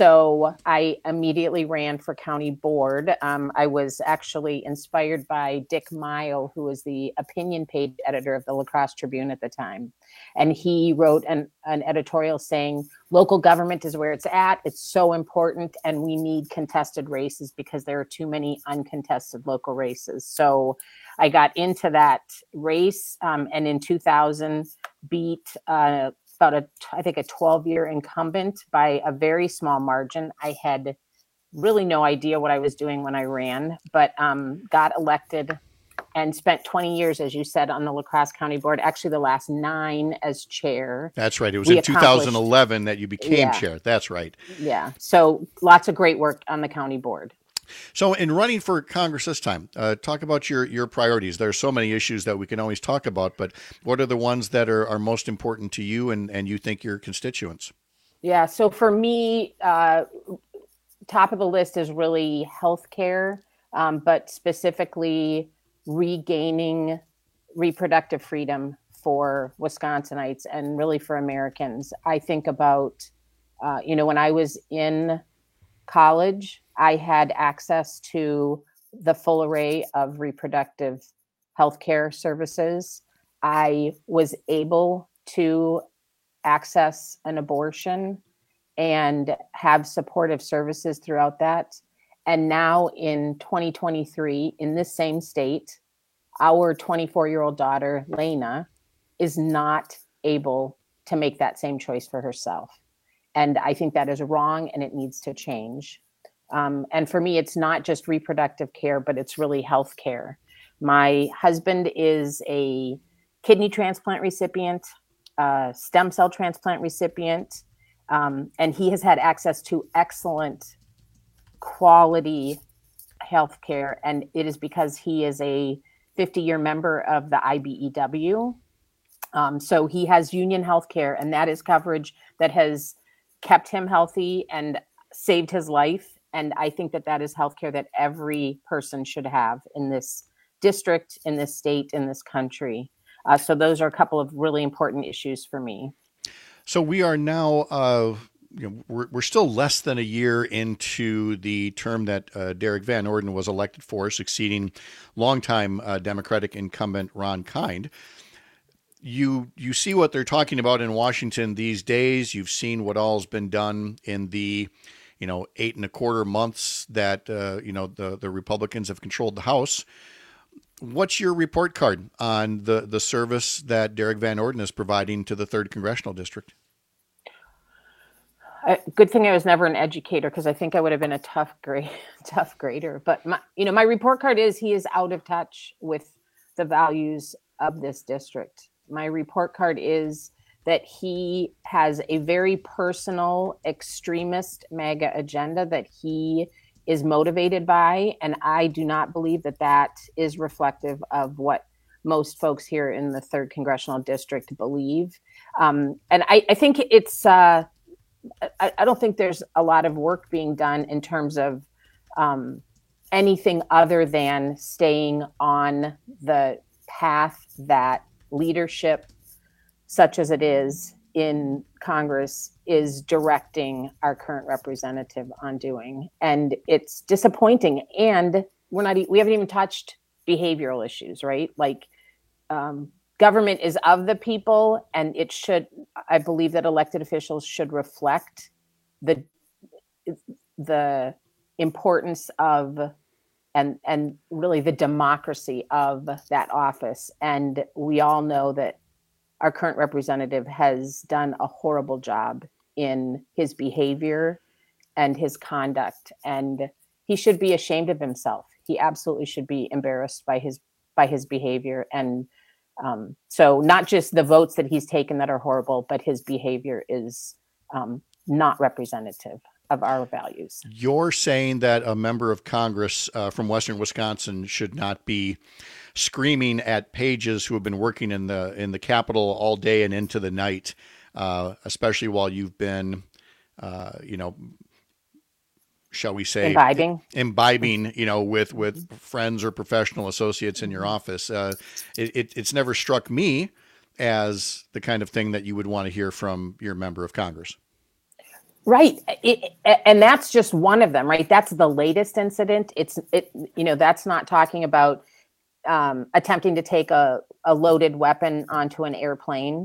So I immediately ran for county board. Um, I was actually inspired by Dick Mile, who was the opinion page editor of the La Crosse Tribune at the time. And he wrote an, an editorial saying, local government is where it's at. It's so important. And we need contested races because there are too many uncontested local races. So I got into that race um, and in two thousand beat uh, about a, I think a twelve year incumbent by a very small margin. I had really no idea what I was doing when I ran, but um, got elected and spent twenty years, as you said, on the La Crosse County Board, actually the last nine as chair. That's right. It was we in two thousand eleven that you became yeah. chair. That's right. Yeah. So lots of great work on the county board. So in running for Congress this time, uh, talk about your, your priorities. There are so many issues that we can always talk about, but what are the ones that are, are most important to you and, and you think your constituents? Yeah. So for me, uh, top of the list is really healthcare, um, but specifically regaining reproductive freedom for Wisconsinites and really for Americans. I think about, uh, you know, when I was in college, I had access to the full array of reproductive healthcare services. I was able to access an abortion and have supportive services throughout that. And now in twenty twenty-three, in this same state, our twenty-four-year-old daughter, Lena, is not able to make that same choice for herself. And I think that is wrong and it needs to change. Um, and for me, it's not just reproductive care, but it's really health care. My husband is a kidney transplant recipient, uh, stem cell transplant recipient, um, and he has had access to excellent quality health care. And it is because he is a fifty-year member of the I B E W. Um, so he has union health care, and that is coverage that has kept him healthy and saved his life. And I think that that is healthcare that every person should have in this district, in this state, in this country. Uh, so those are a couple of really important issues for me. So we are now, uh, you know, we're, we're still less than a year into the term that uh, Derek Van Orden was elected for, succeeding longtime uh, Democratic incumbent Ron Kind. You you see what they're talking about in Washington these days. You've seen what all's been done in the you know, eight and a quarter months that, uh, you know, the, the Republicans have controlled the House. What's your report card on the, the service that Derek Van Orden is providing to the third Congressional District? Uh, good thing I was never an educator, because I think I would have been a tough grade, tough grader. But my, you know, my report card is he is out of touch with the values of this district. My report card is that he has a very personal, extremist MAGA agenda that he is motivated by, and I do not believe that that is reflective of what most folks here in the third congressional district believe. Um, and I, I think it's. Uh, I, I don't think there's a lot of work being done in terms of um, anything other than staying on the path that leadership, such as it is in Congress, is directing our current representative on doing. And it's disappointing. And we're not, we haven't even touched behavioral issues, right? Like, um, government is of the people, and it should, I believe that elected officials should reflect the the importance of and and really the democracy of that office. And we all know that our current representative has done a horrible job in his behavior and his conduct, and he should be ashamed of himself. He absolutely should be embarrassed by his by his behavior. And Um, so not just the votes that he's taken that are horrible, but his behavior is um, not representative of our values. You're saying that a member of Congress uh, from Western Wisconsin should not be screaming at pages who have been working in the in the Capitol all day and into the night, uh, especially while you've been, uh, you know, shall we say, imbibing, imbibing, you know, with, with friends or professional associates in your office. Uh, it, it, it's never struck me as the kind of thing that you would want to hear from your member of Congress. Right. It, and that's just one of them, right? That's the latest incident. It's, it, you know, that's not talking about um, attempting to take a, a loaded weapon onto an airplane.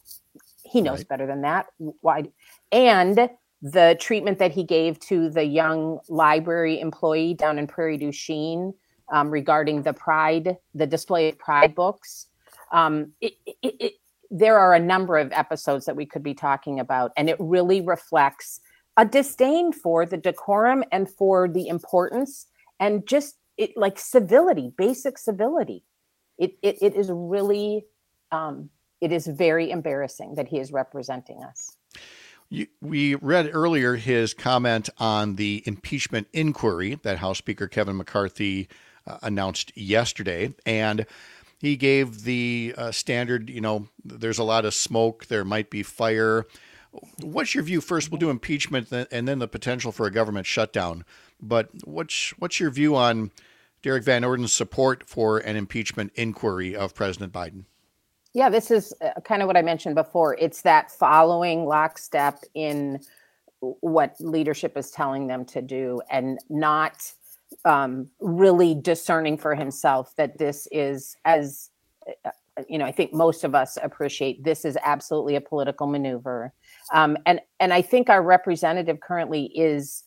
He knows right. better than that. Why? And the treatment that he gave to the young library employee down in Prairie du Chien um, regarding the Pride, the display of Pride books. Um, it, it, it, there are a number of episodes that we could be talking about, and it really reflects a disdain for the decorum and for the importance and just it like civility, basic civility. It it, it is really, um, it is very embarrassing that he is representing us. You, we read earlier his comment on the impeachment inquiry that House Speaker Kevin McCarthy uh, announced yesterday. And he gave the uh, standard, you know, there's a lot of smoke, there might be fire. What's your view? First, we'll do impeachment and then the potential for a government shutdown. But what's, what's your view on Derek Van Orden's support for an impeachment inquiry of President Biden? Yeah, this is kind of what I mentioned before. It's that following lockstep in what leadership is telling them to do and not um, really discerning for himself that this is, as you know, I think most of us appreciate, this is absolutely a political maneuver. Um, and, and I think our representative currently is,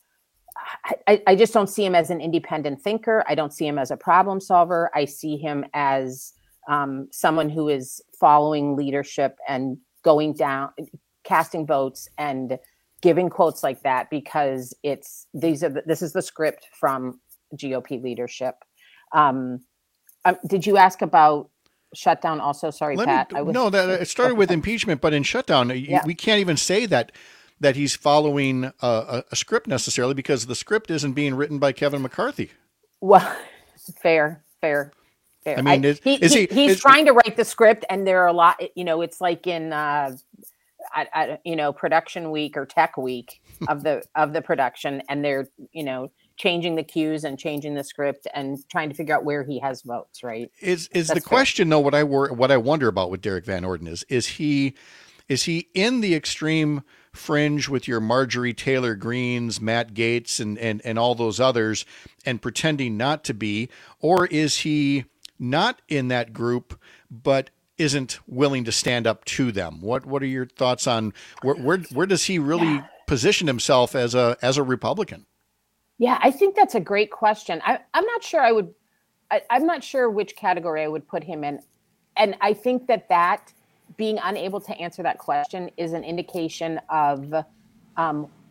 I, I just don't see him as an independent thinker. I don't see him as a problem solver. I see him as Um, someone who is following leadership and going down, casting votes and giving quotes like that because it's these are the, this is the script from G O P leadership. Um, um, did you ask about shutdown also? Sorry, Let Pat. Me, I was, no, that it started with impeachment, but in shutdown, yeah. we can't even say that that he's following a, a script necessarily because the script isn't being written by Kevin McCarthy. Well, fair, fair. Fair. I mean, is, I, he, is he, he he's is, trying to write the script, and there are a lot. You know, it's like in, uh, I, I, you know, production week or tech week of the of the production, and they're you know changing the cues and changing the script and trying to figure out where he has votes. Right? Is is That's the question fair. though? What I wor- what I wonder about with Derek Van Orden is is he is he in the extreme fringe with your Marjorie Taylor Greens, Matt Gaetz, and and and all those others, and pretending not to be, or is he not in that group, but isn't willing to stand up to them? What What are your thoughts on where where, where does he really yeah. position himself as a as a Republican? Yeah, I think that's a great question. I, I'm not sure I would. I, I'm not sure which category I would put him in, and I think that that being unable to answer that question is an indication of um,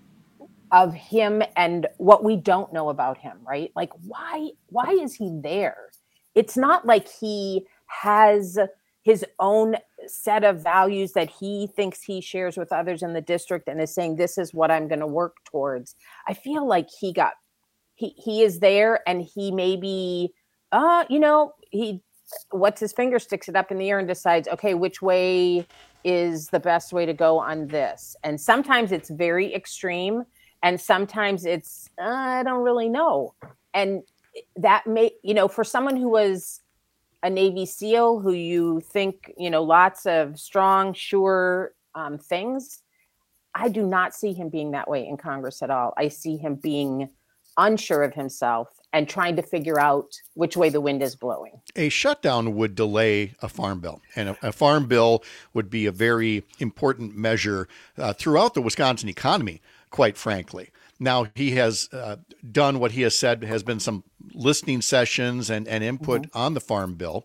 of him and what we don't know about him, right? Like, why, why is he there? It's not like he has his own set of values that he thinks he shares with others in the district and is saying, this is what I'm going to work towards. I feel like he got, he, he is there and he maybe, uh, you know, he, what's his finger, sticks it up in the air and decides, okay, which way is the best way to go on this? And sometimes it's very extreme and sometimes it's, uh, I don't really know. And that may, you know, for someone who was a Navy SEAL who you think, you know, lots of strong, sure um, things, I do not see him being that way in Congress at all. I see him being unsure of himself and trying to figure out which way the wind is blowing. A shutdown would delay a farm bill, and a, a farm bill would be a very important measure uh, throughout the Wisconsin economy, quite frankly. Now, he has uh, done what he has said has been some listening sessions and, and input mm-hmm. on the farm bill.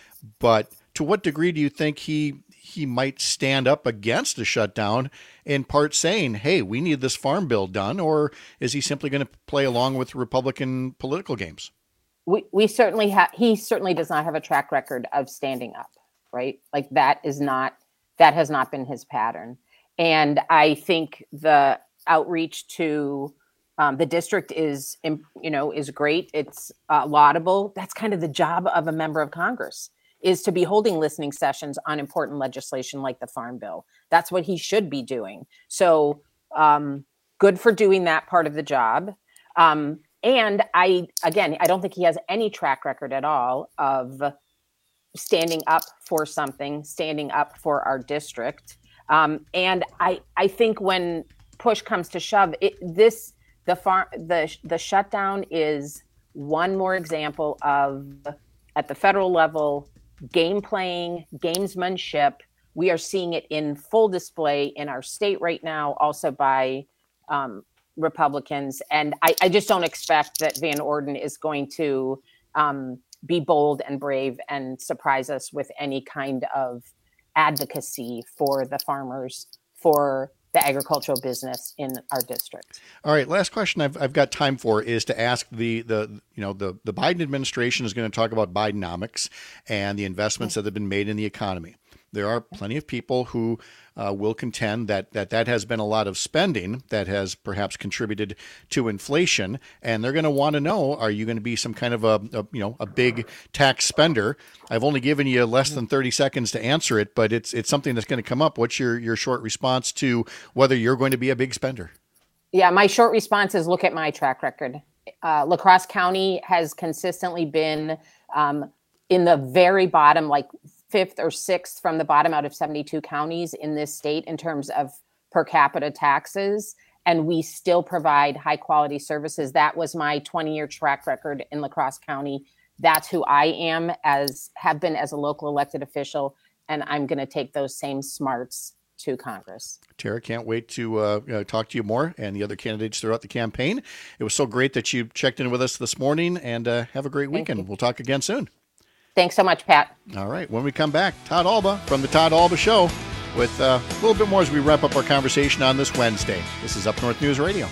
But to what degree do you think he he might stand up against a shutdown, in part saying, hey, we need this farm bill done? Or is he simply going to play along with Republican political games? We we certainly have, he certainly does not have a track record of standing up, right? Like that is not, that has not been his pattern. And I think the outreach to um, the district is, you know, is great. It's uh, laudable. That's kind of the job of a member of Congress, is to be holding listening sessions on important legislation like the Farm Bill. That's what he should be doing. So um, good for doing that part of the job. Um, and I, again, I don't think he has any track record at all of standing up for something, standing up for our district. Um, and I, I think when push comes to shove, it, this the farm the the shutdown is one more example of, at the federal level, game playing, gamesmanship. We are seeing it in full display in our state right now, also by um, Republicans. And I, I just don't expect that Van Orden is going to um, be bold and brave and surprise us with any kind of advocacy for the farmers, for the agricultural business in our district. All right, last question I've, I've got time for is to ask the the you know the the Biden administration is going to talk about Bidenomics and the investments that have been made in the economy. There are plenty of people who uh, will contend that, that that has been a lot of spending that has perhaps contributed to inflation, and they're going to want to know: are you going to be some kind of a, a you know a big tax spender? I've only given you less than thirty seconds to answer it, but it's it's something that's going to come up. What's your your short response to whether you're going to be a big spender? Yeah, my short response is look at my track record. Uh, La Crosse County has consistently been um, in the very bottom, like fifth or sixth from the bottom out of seventy-two counties in this state in terms of per capita taxes. And we still provide high quality services. That was my twenty year track record in La Crosse County. That's who I am, as have been as a local elected official. And I'm going to take those same smarts to Congress. Tara, can't wait to uh, uh, talk to you more and the other candidates throughout the campaign. It was so great that you checked in with us this morning, and uh, have a great weekend. We'll talk again soon. Thanks so much, Pat. All right. When we come back, Todd Alba from the Todd Alba Show with uh, a little bit more as we wrap up our conversation on this Wednesday. This is Up North News Radio.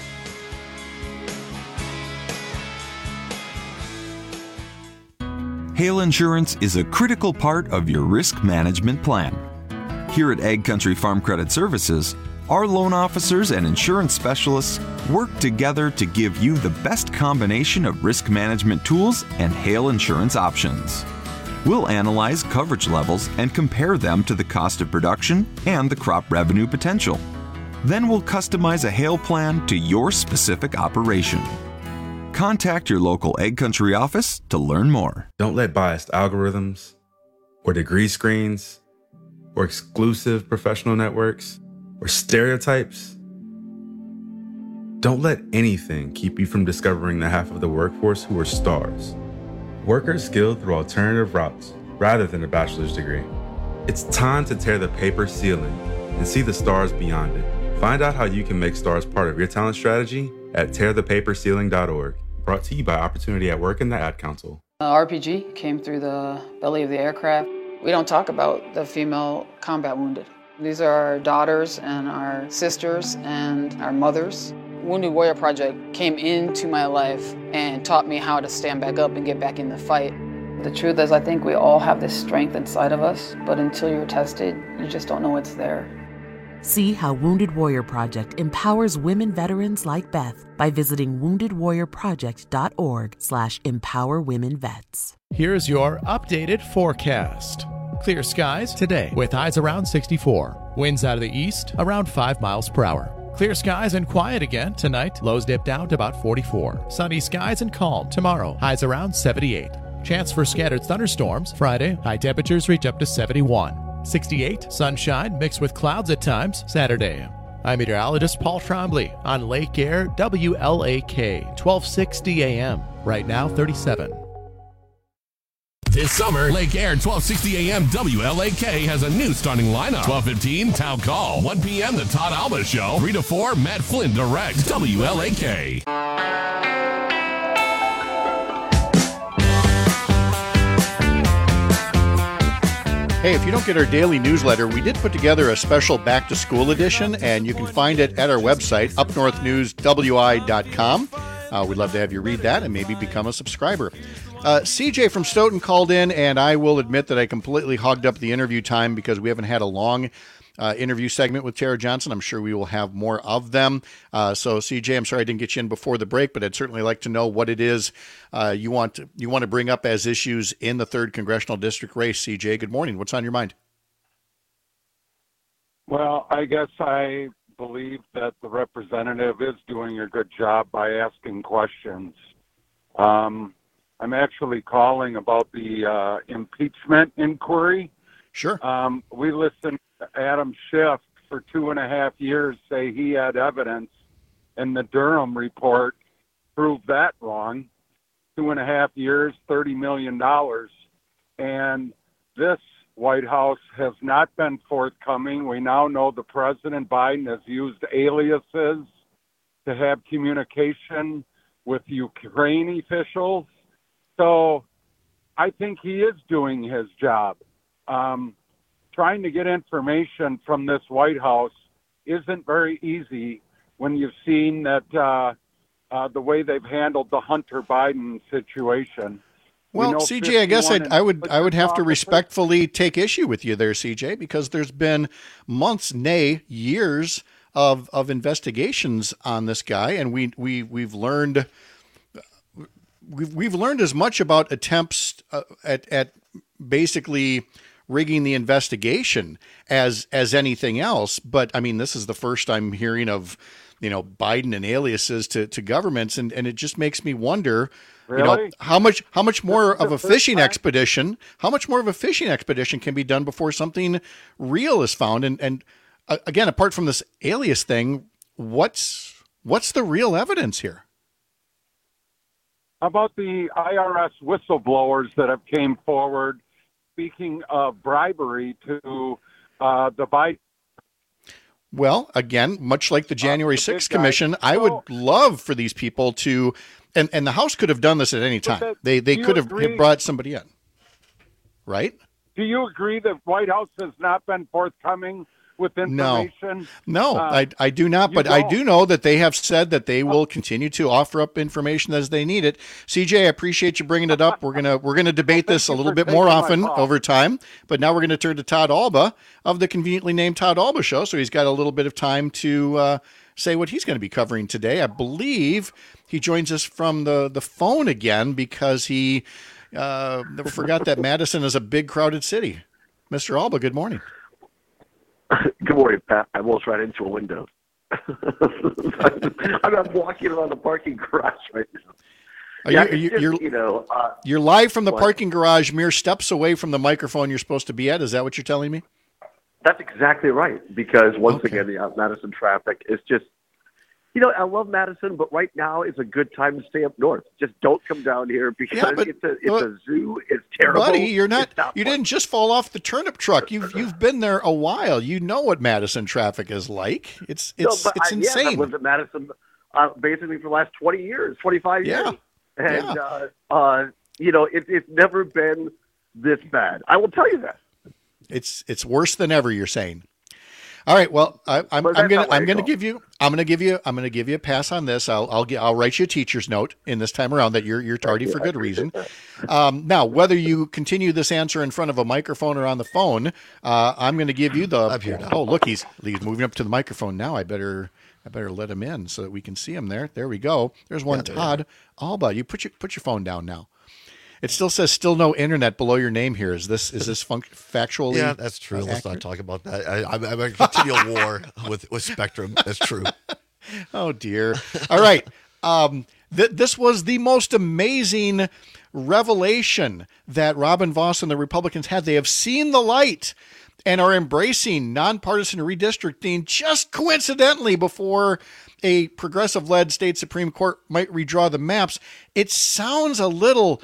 Hail Insurance is a critical part of your risk management plan. Here at Ag Country Farm Credit Services, our loan officers and insurance specialists work together to give you the best combination of risk management tools and hail insurance options. We'll analyze coverage levels and compare them to the cost of production and the crop revenue potential. Then we'll customize a hail plan to your specific operation. Contact your local Ag Country office to learn more. Don't let biased algorithms or degree screens or exclusive professional networks or stereotypes. Don't let anything keep you from discovering the half of the workforce who are stars. Workers skilled through alternative routes rather than a bachelor's degree. It's time to tear the paper ceiling and see the stars beyond it. Find out how you can make stars part of your talent strategy at tear the paper ceiling dot org. Brought to you by Opportunity at Work and the Ad Council. Uh, R P G came through the belly of the aircraft. We don't talk about the female combat wounded. These are our daughters and our sisters and our mothers. Wounded Warrior Project came into my life and taught me how to stand back up and get back in the fight. The truth is, I think we all have this strength inside of us, but until you're tested, you just don't know it's there. See how Wounded Warrior Project empowers women veterans like Beth by visiting wounded warrior project dot org slash empower women vets. Here's your updated forecast. Clear skies today with highs around sixty-four. Winds out of the east around five miles per hour. Clear skies and quiet again tonight. Lows dip down to about forty-four. Sunny skies and calm tomorrow. Highs around seventy-eight. Chance for scattered thunderstorms Friday. High temperatures reach up to seventy-one. sixty-eight, sunshine mixed with clouds at times Saturday. I'm meteorologist Paul Trombley on Lake Air W L A K, twelve sixty A M. Right now, thirty-seven. This summer, Lake Air twelve sixty A M W L A K has a new starting lineup. twelve fifteen, Town Call. one p.m. The Todd Alba Show. three to four, Matt Flynn directs W L A K. Hey, if you don't get our daily newsletter, we did put together a special back-to-school edition, and you can find it at our website, up north news w i dot com. Uh, we'd love to have you read that and maybe become a subscriber. Uh, C J from Stoughton called in, and I will admit that I completely hogged up the interview time because we haven't had a long uh, interview segment with Tara Johnson. I'm sure we will have more of them. Uh, so, C J, I'm sorry I didn't get you in before the break, but I'd certainly like to know what it is uh, you want to, you want to bring up as issues in the third Congressional District race. C J, good morning. What's on your mind? Well, I guess I believe that the representative is doing a good job by asking questions. Um, I'm actually calling about the uh, impeachment inquiry. Sure. Um, we listened to Adam Schiff for two and a half years say he had evidence, and the Durham report proved that wrong. Two and a half years, thirty million dollars. And this White House has not been forthcoming. We now know the President Biden has used aliases to have communication with Ukraine officials. So I think he is doing his job. Um, trying to get information from this White House isn't very easy when you've seen that uh, uh, the way they've handled the Hunter Biden situation. Well, C J, I guess I'd, I would I would have to respectfully take issue with you there, C J, because there's been months, nay, years of of investigations on this guy, and we we we've learned we've we've learned as much about attempts uh, at at basically rigging the investigation as as anything else. But I mean, this is the first I'm hearing of, you know, Biden and aliases to to governments, and and it just makes me wonder. Really? You know, how much how much more of a fishing expedition, how much more of a fishing expedition can be done before something real is found? And and uh, again, apart from this alias thing, what's what's the real evidence here? How about the I R S whistleblowers that have came forward speaking of bribery to uh, the Biden? Well, again, much like the January sixth Commission, I would love for these people to, and, and the House could have done this at any time. that- They they do could you have agree- brought somebody in, right? Do you agree that White House has not been forthcoming with information? No, Uh, I, I do not, you but I don't. do know that they have said that they will continue to offer up information as they need it. C J, I appreciate you bringing it up. We're gonna we're gonna debate this a little for bit more taking my often call. over time, but now we're going to turn to Todd Alba of the conveniently named Todd Alba Show, so he's got a little bit of time to uh, say what he's going to be covering today. I believe he joins us from the the phone again because he uh, forgot that Madison is a big crowded city. Mister Alba, good morning. Good morning, Pat. I almost ran into a window. I'm, I'm walking around the parking garage right now. Are yeah, you, are you, it's just, you're, you know, uh, you're live from the what? parking garage, mere steps away from the microphone you're supposed to be at. Is that what you're telling me? That's exactly right. Because once Okay. again, the uh, Madison traffic is just, you know, I love Madison, but right now is a good time to stay up north. Just don't come down here because Yeah, but- it's a it's but- a zoo. It's terrible. Buddy, you're not, It's not you fun. didn't just fall off the turnip truck. You've you've been there a while. You know what Madison traffic is like. It's No, it's but it's I, yeah, insane. I've lived in Madison uh, basically for the last twenty years, twenty-five Yeah. years. And, Yeah. uh, uh, you know, it, it's never been this bad. I will tell you that. It's it's worse than ever, you're saying. All right. Well, I, I'm, But I'm that's gonna not where I'm I gonna go. give you I'm gonna give you I'm gonna give you a pass on this. I'll I'll get I'll write you a teacher's note in this time around that you're you're tardy for good reason. Um, now, whether you continue this answer in front of a microphone or on the phone, uh, I'm going to give you the. Up here now. Oh, look, he's he's moving up to the microphone now. I better I better let him in so that we can see him there. There we go. There's one. Yeah, there Todd Alba. You put your put your phone down now. It still says still no internet below your name here. Is this is this func- factually? Yeah, that's true. uh, Let's accurate? not talk about that. I, I'm, I'm a continual war with, with Spectrum. That's true. Oh dear. All right. Um, th- this was the most amazing revelation that Robin Vos and the Republicans had. They have seen the light and are embracing nonpartisan redistricting just coincidentally before a progressive-led state Supreme Court might redraw the maps. It sounds a little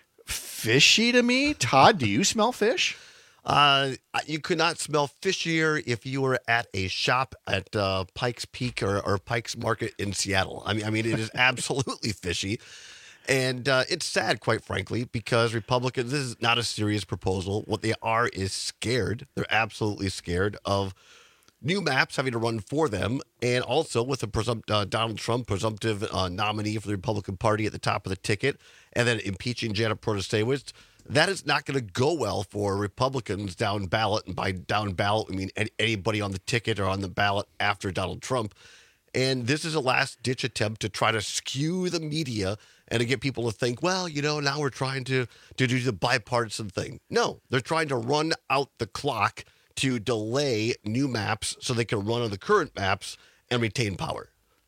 fishy to me. Todd, do you smell fish? Uh, you could not smell fishier if you were at a shop at uh, Pikes Peak or, or Pikes Market in Seattle. I mean, I mean, it is absolutely fishy. And uh, it's sad, quite frankly, because Republicans, this is not a serious proposal. What they are is scared. They're absolutely scared of new maps having to run for them, and also with a presumpt, uh, Donald Trump presumptive uh, nominee for the Republican Party at the top of the ticket, and then impeaching Janet Protasiewicz. That is not going to go well for Republicans down ballot, and by down ballot, I mean any, anybody on the ticket or on the ballot after Donald Trump. And this is a last-ditch attempt to try to skew the media and to get people to think, well, you know, now we're trying to, to do the bipartisan thing. No, they're trying to run out the clock to delay new maps so they can run on the current maps and retain power.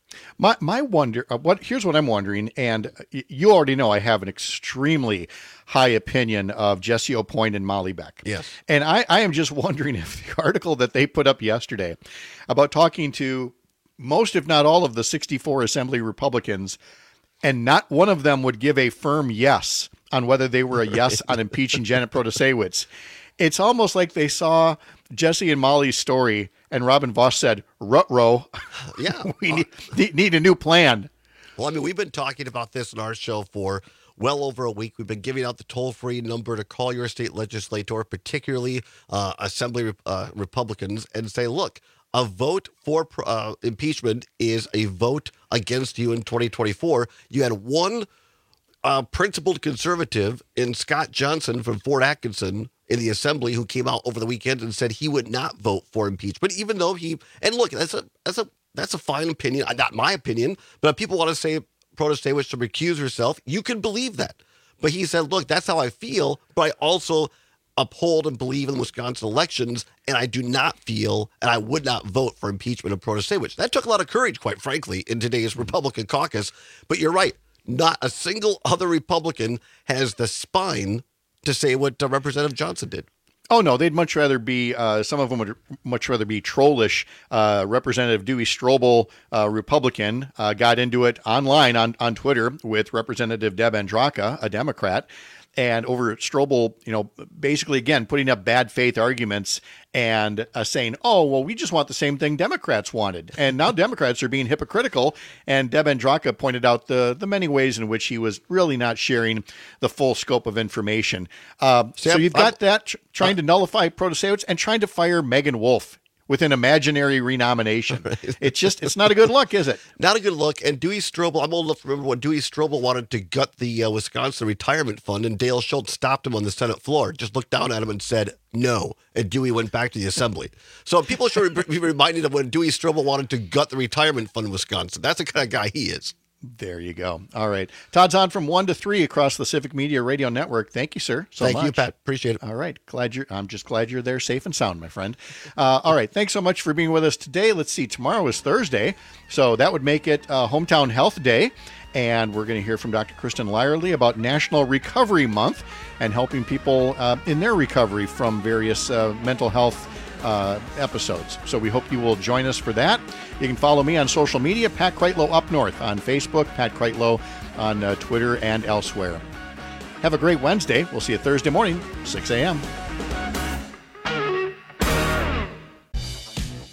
My my wonder, uh, what here's what I'm wondering, and y- you already know I have an extremely high opinion of Jesse Aupoint and Molly Beck. Yes. And I, I am just wondering if the article that they put up yesterday about talking to most, if not all, of the sixty-four Assembly Republicans, and not one of them would give a firm yes on whether they were a yes on impeaching Janet Protasiewicz. It's almost like they saw Jesse and Molly's story, and Robin Vos said, "Ruh-roh, Yeah. we need, need need a new plan." Well, I mean, we've been talking about this in our show for well over a week. We've been giving out the toll-free number to call your state legislator, particularly uh, Assembly uh, Republicans, and say, look, a vote for uh, impeachment is a vote against you in twenty twenty-four. You had one uh, principled conservative in Scott Johnson from Fort Atkinson in the Assembly who came out over the weekend and said he would not vote for impeachment, even though he, and look, that's a that's a that's a fine opinion, not my opinion, but if people want to say Protasiewicz to recuse herself, you can believe that. But he said, look, that's how I feel, but I also uphold and believe in the Wisconsin elections, and I do not feel, and I would not vote for impeachment of Protasiewicz. That took a lot of courage, quite frankly, in today's Republican caucus, but you're right, not a single other Republican has the spine to say what uh, Representative Johnson did. Oh, no, they'd much rather be, uh, some of them would much rather be trollish. Uh, Representative Dewey Strobel, uh, Republican, uh, got into it online on, on Twitter with Representative Deb Andraka, a Democrat. And over Strobel, you know, basically, again, putting up bad faith arguments and uh, saying, oh, well, we just want the same thing Democrats wanted. And now Democrats are being hypocritical. And Deb Andraka pointed out the, the many ways in which he was really not sharing the full scope of information. Uh, See, so I'm- you've got I'm- that tr- trying to nullify Protasiewicz and trying to fire Megan Wolf with an imaginary renomination. It's just, it's not a good look, is it? Not a good look. And Dewey Strobel, I'm old enough to remember when Dewey Strobel wanted to gut the uh, Wisconsin Retirement Fund, and Dale Schultz stopped him on the Senate floor, just looked down at him and said, no. And Dewey went back to the Assembly. So people should be reminded of when Dewey Strobel wanted to gut the retirement fund in Wisconsin. That's the kind of guy he is. There you go. All right. Todd's on from one to three across the Civic Media Radio Network. Thank you, sir. So Thank much. you, Pat. Appreciate it. All right. Glad you're, I'm just glad you're there safe and sound, my friend. Uh, all right. Thanks so much for being with us today. Let's see. Tomorrow is Thursday. So that would make it uh, Hometown Health Day. And we're going to hear from Doctor Kristen Lyerly about National Recovery Month and helping people uh, in their recovery from various uh, mental health Uh, episodes. So we hope you will join us for that. You can follow me on social media, Pat Kreitlow Up North on Facebook, Pat Kreitlow on uh, Twitter and elsewhere. Have a great Wednesday. We'll see you Thursday morning, six a.m. The Mega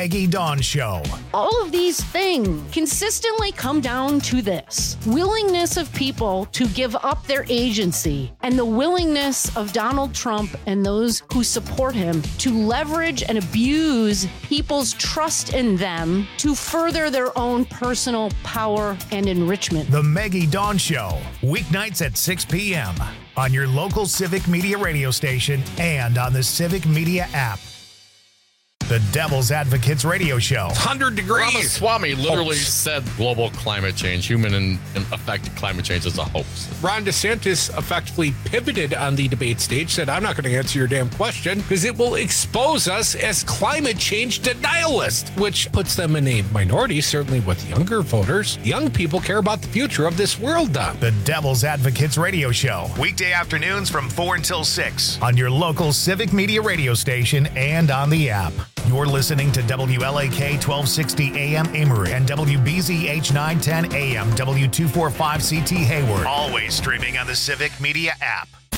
Maggie Dawn Show. All of these things consistently come down to this: willingness of people to give up their agency, and the willingness of Donald Trump and those who support him to leverage and abuse people's trust in them to further their own personal power and enrichment. The Maggie Dawn Show, weeknights at six p.m. on your local Civic Media radio station and on the Civic Media app. The Devil's Advocates Radio Show. one hundred degrees. Ramaswamy literally oh. said global climate change, human and, and affected climate change is a hoax. Ron DeSantis effectively pivoted on the debate stage, said, I'm not going to answer your damn question because it will expose us as climate change denialists, which puts them in a minority, certainly with younger voters. Young people care about the future of this world, Don. The Devil's Advocates Radio Show. Weekday afternoons from four until six on your local Civic Media radio station and on the app. You're listening to W L A K twelve sixty A M Amory and W B Z H nine ten A M W two forty-five C T Hayward. Always streaming on the Civic Media app.